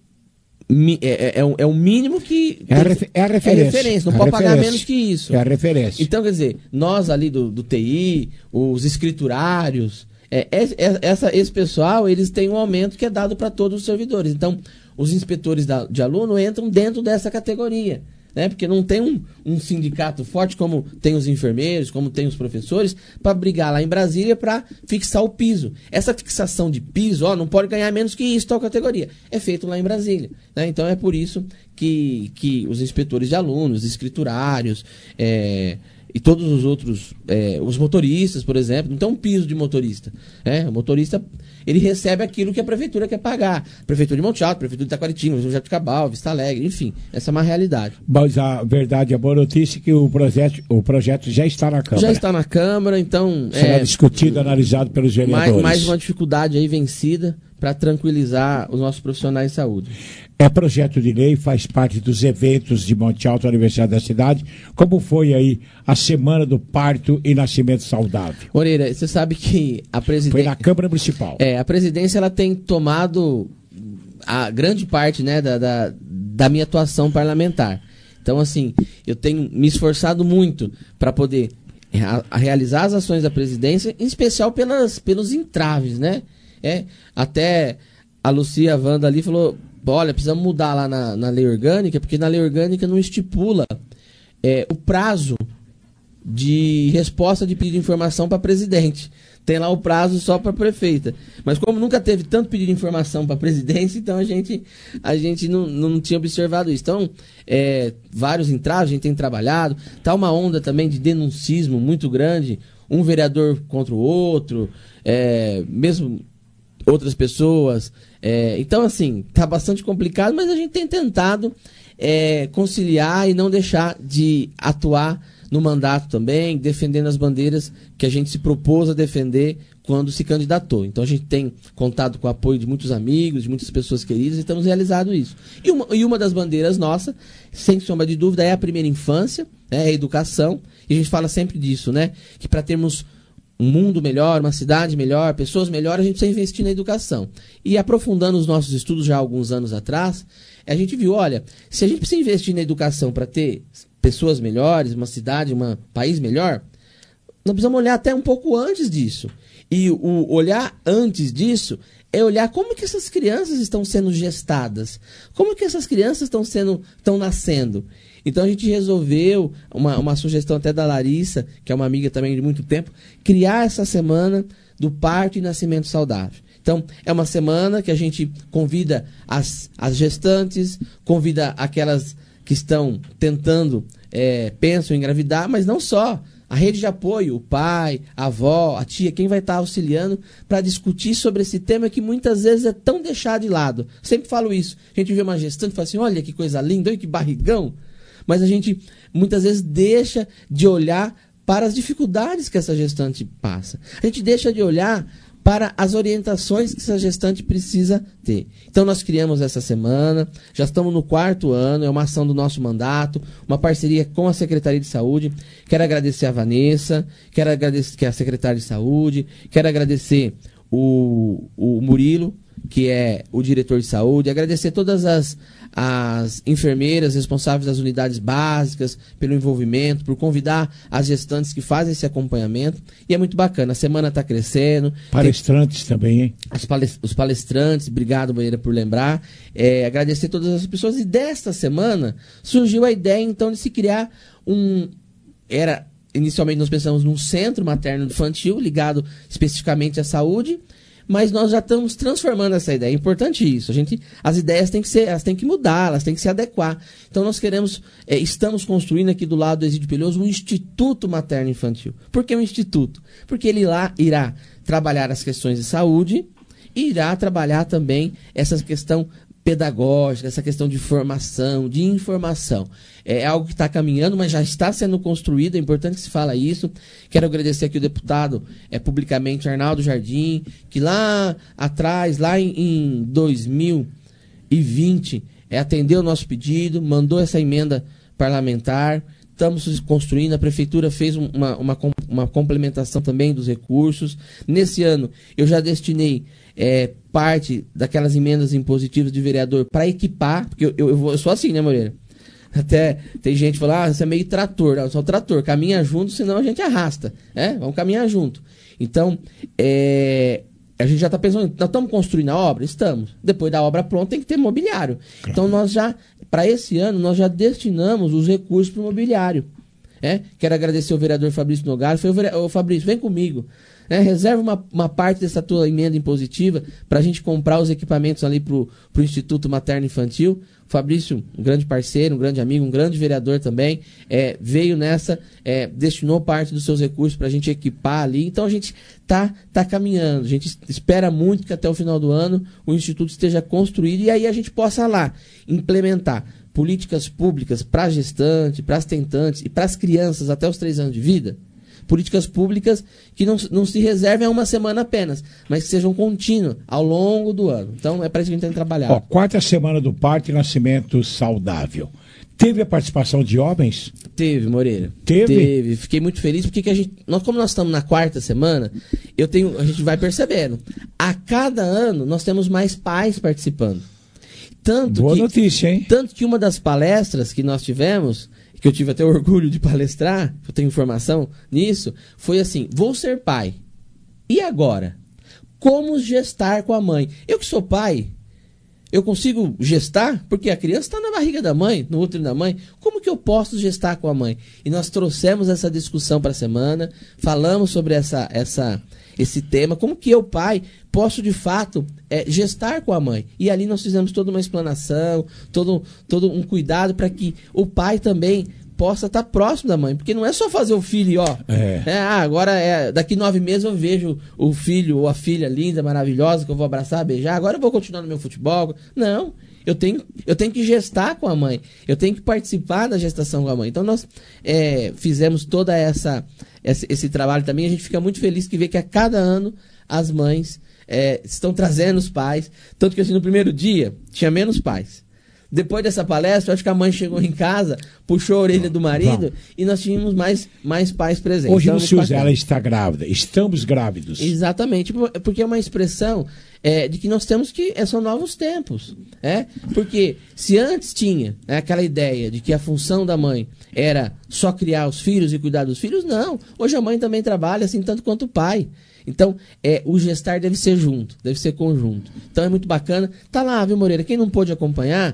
É o mínimo que... É a referência. Não pode pagar menos que isso. É a referência. Então, quer dizer, nós ali do TI, os escriturários... esse pessoal, eles têm um aumento que é dado para todos os servidores. Então, os inspetores de aluno entram dentro dessa categoria, né? Porque não tem um sindicato forte como tem os enfermeiros, como tem os professores, para brigar lá em Brasília para fixar o piso. Essa fixação de piso, não pode ganhar menos que isso, tal categoria. É feito lá em Brasília, né? Então, é por isso que os inspetores de alunos, escriturários... e todos os outros, os motoristas, por exemplo, não tem um piso de motorista. O motorista, ele recebe aquilo que a prefeitura quer pagar. Prefeitura de Monte Alto, Prefeitura de Itaquaritinga, São José de Cabal, Vista Alegre, enfim, essa é uma realidade. Mas a verdade, a boa notícia é que o projeto já está na Câmara. Já está na Câmara, então... será discutido, analisado pelos vereadores. Mais uma dificuldade aí vencida para tranquilizar os nossos profissionais de saúde. Projeto de lei, faz parte dos eventos de Monte Alto, aniversário da cidade. Como foi aí a semana do parto e nascimento saudável? Moreira, você sabe que a presidência... Foi na Câmara Municipal. A presidência, ela tem tomado a grande parte, né, da minha atuação parlamentar. Então, assim, eu tenho me esforçado muito para poder realizar as ações da presidência, em especial pelos entraves, né? Até a Lucia Wanda ali falou... Olha, precisamos mudar lá na lei orgânica, porque na lei orgânica não estipula o prazo de resposta de pedido de informação para presidente. Tem lá o prazo só para prefeita. Mas como nunca teve tanto pedido de informação para presidência, então a gente não tinha observado isso. Então, vários entraves, a gente tem trabalhado. Está uma onda também de denuncismo muito grande, um vereador contra o outro, mesmo... outras pessoas, então assim, tá bastante complicado, mas a gente tem tentado conciliar e não deixar de atuar no mandato também, defendendo as bandeiras que a gente se propôs a defender quando se candidatou. Então a gente tem contado com o apoio de muitos amigos, de muitas pessoas queridas, e estamos realizando isso. E uma das bandeiras nossas, sem sombra de dúvida, é a primeira infância, a educação, e a gente fala sempre disso, né? Que para termos um mundo melhor, uma cidade melhor, pessoas melhores, a gente precisa investir na educação. E aprofundando os nossos estudos já há alguns anos atrás, a gente viu, olha, se a gente precisa investir na educação para ter pessoas melhores, uma cidade, um país melhor, nós precisamos olhar até um pouco antes disso. E o olhar antes disso é olhar como que essas crianças estão sendo gestadas, como que essas crianças estão nascendo. Então a gente resolveu, uma sugestão até da Larissa, que é uma amiga também de muito tempo, criar essa semana do parto e nascimento saudável. Então, é uma semana que a gente convida as gestantes, convida aquelas que estão tentando, pensam em engravidar, mas não só. A rede de apoio, o pai, a avó, a tia, quem vai estar auxiliando para discutir sobre esse tema que muitas vezes é tão deixado de lado. Sempre falo isso. A gente vê uma gestante e fala assim, olha que coisa linda, olha que barrigão. Mas a gente muitas vezes deixa de olhar para as dificuldades que essa gestante passa. A gente deixa de olhar para as orientações que essa gestante precisa ter. Então nós criamos essa semana, já estamos no 4º ano, é uma ação do nosso mandato, uma parceria com a Secretaria de Saúde. Quero agradecer a Vanessa, quero agradecer que é a Secretária de Saúde, quero agradecer o Murilo, que é o diretor de saúde, agradecer todas as enfermeiras responsáveis das unidades básicas pelo envolvimento, por convidar as gestantes que fazem esse acompanhamento, e é muito bacana, a semana está crescendo. Palestrantes também, hein? Os palestrantes, obrigado, Moreira, por lembrar, agradecer todas as pessoas, e desta semana surgiu a ideia, então, de se criar inicialmente nós pensamos num centro materno-infantil, ligado especificamente à saúde, mas nós já estamos transformando essa ideia. É importante isso. As ideias têm que mudar, elas têm que se adequar. Então nós estamos construindo aqui do lado do Exídio Pelhoso um Instituto Materno-Infantil. Por que um instituto? Porque ele lá irá trabalhar as questões de saúde e irá trabalhar também essa questão pedagógica, essa questão de formação, de informação. É algo que está caminhando, mas já está sendo construído, é importante que se fale isso. Quero agradecer aqui o deputado, publicamente, Arnaldo Jardim, que lá atrás, lá em 2020, atendeu o nosso pedido, mandou essa emenda parlamentar. Estamos construindo, a prefeitura fez uma complementação também dos recursos. Nesse ano, eu já destinei parte daquelas emendas impositivas de vereador para equipar, porque eu sou assim, né, Moreira? Até tem gente que fala, você é meio trator. Não, eu sou trator, caminha junto, senão a gente arrasta. Vamos caminhar junto. Então, a gente já está pensando, nós estamos construindo a obra? Estamos. Depois da obra pronta tem que ter mobiliário. Então, para esse ano, nós já destinamos os recursos para o mobiliário. Quero agradecer ao vereador Fabrício Nogaro. Ô Fabrício, vem comigo. Reserva uma parte dessa tua emenda impositiva para a gente comprar os equipamentos ali para o Instituto Materno Infantil. O Fabrício, um grande parceiro, um grande amigo, um grande vereador também, veio nessa, destinou parte dos seus recursos para a gente equipar ali. Então a gente tá caminhando, a gente espera muito que até o final do ano o Instituto esteja construído e aí a gente possa lá implementar políticas públicas para a gestante, para as tentantes e para as crianças até os 3 anos de vida. Políticas públicas que não se reservem a uma semana apenas, mas que sejam contínuas ao longo do ano. Então é para isso que a gente tem que trabalhar. 4ª semana do parto e nascimento saudável. Teve a participação de homens? Teve, Moreira. Teve? Fiquei muito feliz porque como nós estamos na 4ª semana, a gente vai percebendo. A cada ano nós temos mais pais participando. Boa notícia, hein? Tanto que uma das palestras que nós tivemos, que eu tive até orgulho de palestrar, eu tenho informação nisso, foi assim, vou ser pai. E agora? Como gestar com a mãe? Eu que sou pai, eu consigo gestar? Porque a criança está na barriga da mãe, no útero da mãe. Como que eu posso gestar com a mãe? E nós trouxemos essa discussão para a semana, falamos sobre esse tema, como que eu, pai, posso de fato gestar com a mãe. E ali nós fizemos toda uma explanação, todo um cuidado para que o pai também possa estar próximo da mãe, porque não é só fazer o filho, agora daqui 9 meses eu vejo o filho ou a filha linda, maravilhosa, que eu vou abraçar, beijar, agora eu vou continuar no meu futebol. Não, eu tenho que gestar com a mãe, eu tenho que participar da gestação com a mãe. Então nós fizemos toda esse trabalho também, a gente fica muito feliz que vê que a cada ano as mães estão trazendo os pais, tanto que assim, no primeiro dia tinha menos pais. Depois dessa palestra, eu acho que a mãe chegou em casa, puxou a orelha do marido e nós tínhamos mais pais presentes. Hoje não se usa, ela está grávida, estamos grávidos. Exatamente, porque é uma expressão de que nós temos que... são novos tempos. Porque se antes tinha aquela ideia de que a função da mãe era só criar os filhos e cuidar dos filhos, não. Hoje a mãe também trabalha assim tanto quanto o pai. Então, o gestar deve ser junto, deve ser conjunto. Então é muito bacana. Tá lá, viu, Moreira? Quem não pôde acompanhar,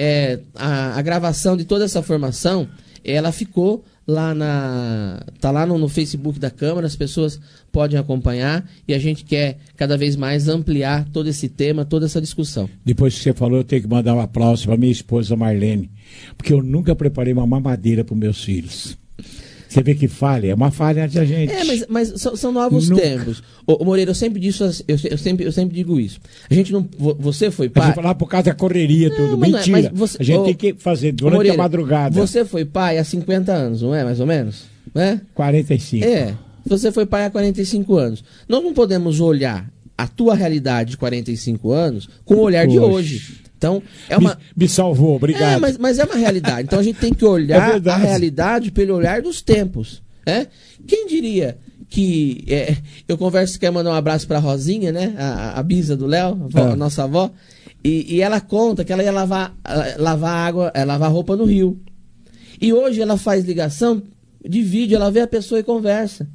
a gravação de toda essa formação, ela ficou lá tá lá no Facebook da Câmara, as pessoas podem acompanhar e a gente quer cada vez mais ampliar todo esse tema, toda essa discussão. Depois que você falou, eu tenho que mandar um aplauso para minha esposa Marlene, porque eu nunca preparei uma mamadeira para os meus filhos. Você vê que falha, é uma falha da gente. Mas são novos tempos. Ô, Moreira, eu sempre digo isso. A gente não. Você foi pai. A gente vai lá por causa da correria, tudo. Mentira. A gente tem que fazer durante Moreira, a madrugada. Você foi pai há 50 anos, não é? Mais ou menos? Não é? 45. Você foi pai há 45 anos. Nós não podemos olhar a tua realidade de 45 anos com o olhar de hoje. Então, me salvou, obrigado. Mas é uma realidade. Então a gente tem que olhar a realidade pelo olhar dos tempos. Quem diria que... eu converso, quero mandar um abraço para a Rosinha, né? A bisa do Léo, a nossa avó. E ela conta que ela ia lavar roupa no rio. E hoje ela faz ligação de vídeo, ela vê a pessoa e conversa.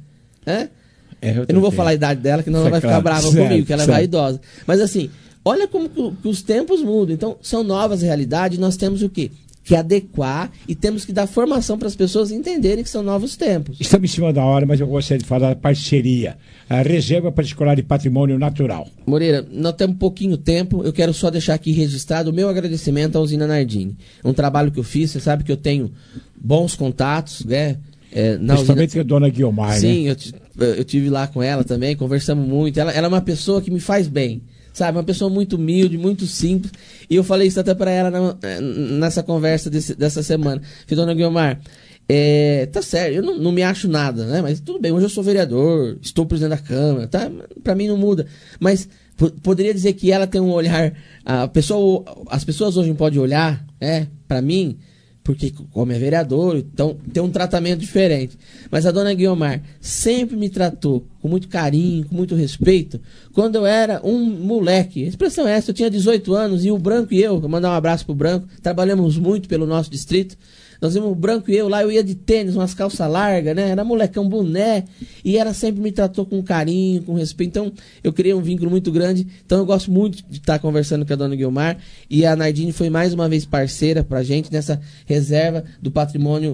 Eu não vou falar a idade dela, que não ela vai ficar brava comigo, que ela é vaidosa. Mas assim... Olha como que os tempos mudam. Então, são novas realidades. Nós temos o quê? Que adequar e temos que dar formação para as pessoas entenderem que são novos tempos. Estamos em cima da hora, mas eu gostaria de falar da parceria. A Reserva Particular de Patrimônio Natural. Moreira, nós temos pouquinho tempo. Eu quero só deixar aqui registrado o meu agradecimento à usina Nardini. É um trabalho que eu fiz. Você sabe que eu tenho bons contatos, né? Principalmente a dona Guiomar, sim, né? eu tive lá com ela também, conversamos muito. Ela é uma pessoa que me faz bem. Sabe, uma pessoa muito humilde, muito simples. E eu falei isso até para ela nessa conversa dessa semana. Falei, dona Guiomar, tá certo, eu não me acho nada, né? Mas tudo bem, hoje eu sou vereador, estou presidente da Câmara, tá? Para mim não muda. Mas poderia dizer que ela tem um olhar... as pessoas hoje podem olhar, para mim... Porque como é vereador, então tem um tratamento diferente. Mas a dona Guiomar sempre me tratou com muito carinho, com muito respeito, quando eu era um moleque. A expressão é essa, eu tinha 18 anos e o Branco e eu, vou mandar um abraço pro Branco, trabalhamos muito pelo nosso distrito. Nós íamos, o Branco e eu lá, eu ia de tênis, umas calças largas, né? Era molecão, boné, e ela sempre me tratou com carinho, com respeito. Então, eu criei um vínculo muito grande. Então, eu gosto muito de estar conversando com a dona Guiomar. E a Nardini foi mais uma vez parceira pra gente nessa reserva do patrimônio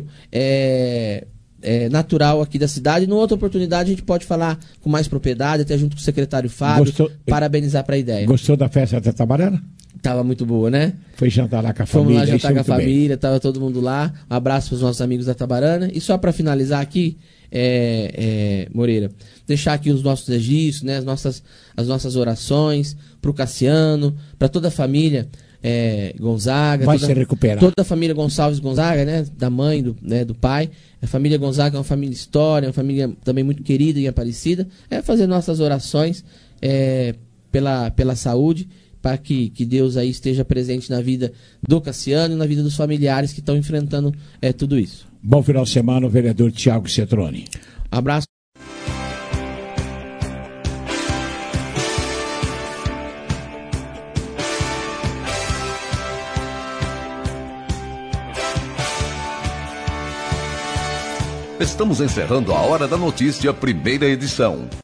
natural aqui da cidade. Numa outra oportunidade, a gente pode falar com mais propriedade, até junto com o secretário Fábio, parabenizar pra ideia. Gostou da festa da Tabarana? Tava muito boa, né? Foi jantar lá com a família. Fomos lá jantar com a família, tava todo mundo lá. Um abraço para os nossos amigos da Tabarana. E só para finalizar aqui, Moreira, deixar aqui os nossos registros, né? As nossas orações para o Cassiano, para toda a família Gonzaga. Vai se recuperar. Toda a família Gonçalves Gonzaga, né? Da mãe, do pai. A família Gonzaga é uma família histórica, uma família também muito querida e Aparecida. Fazer nossas orações pela saúde, para que Deus aí esteja presente na vida do Cassiano e na vida dos familiares que estão enfrentando tudo isso. Bom final de semana, o vereador Tiago Cetroni. Abraço. Estamos encerrando a Hora da Notícia, primeira edição.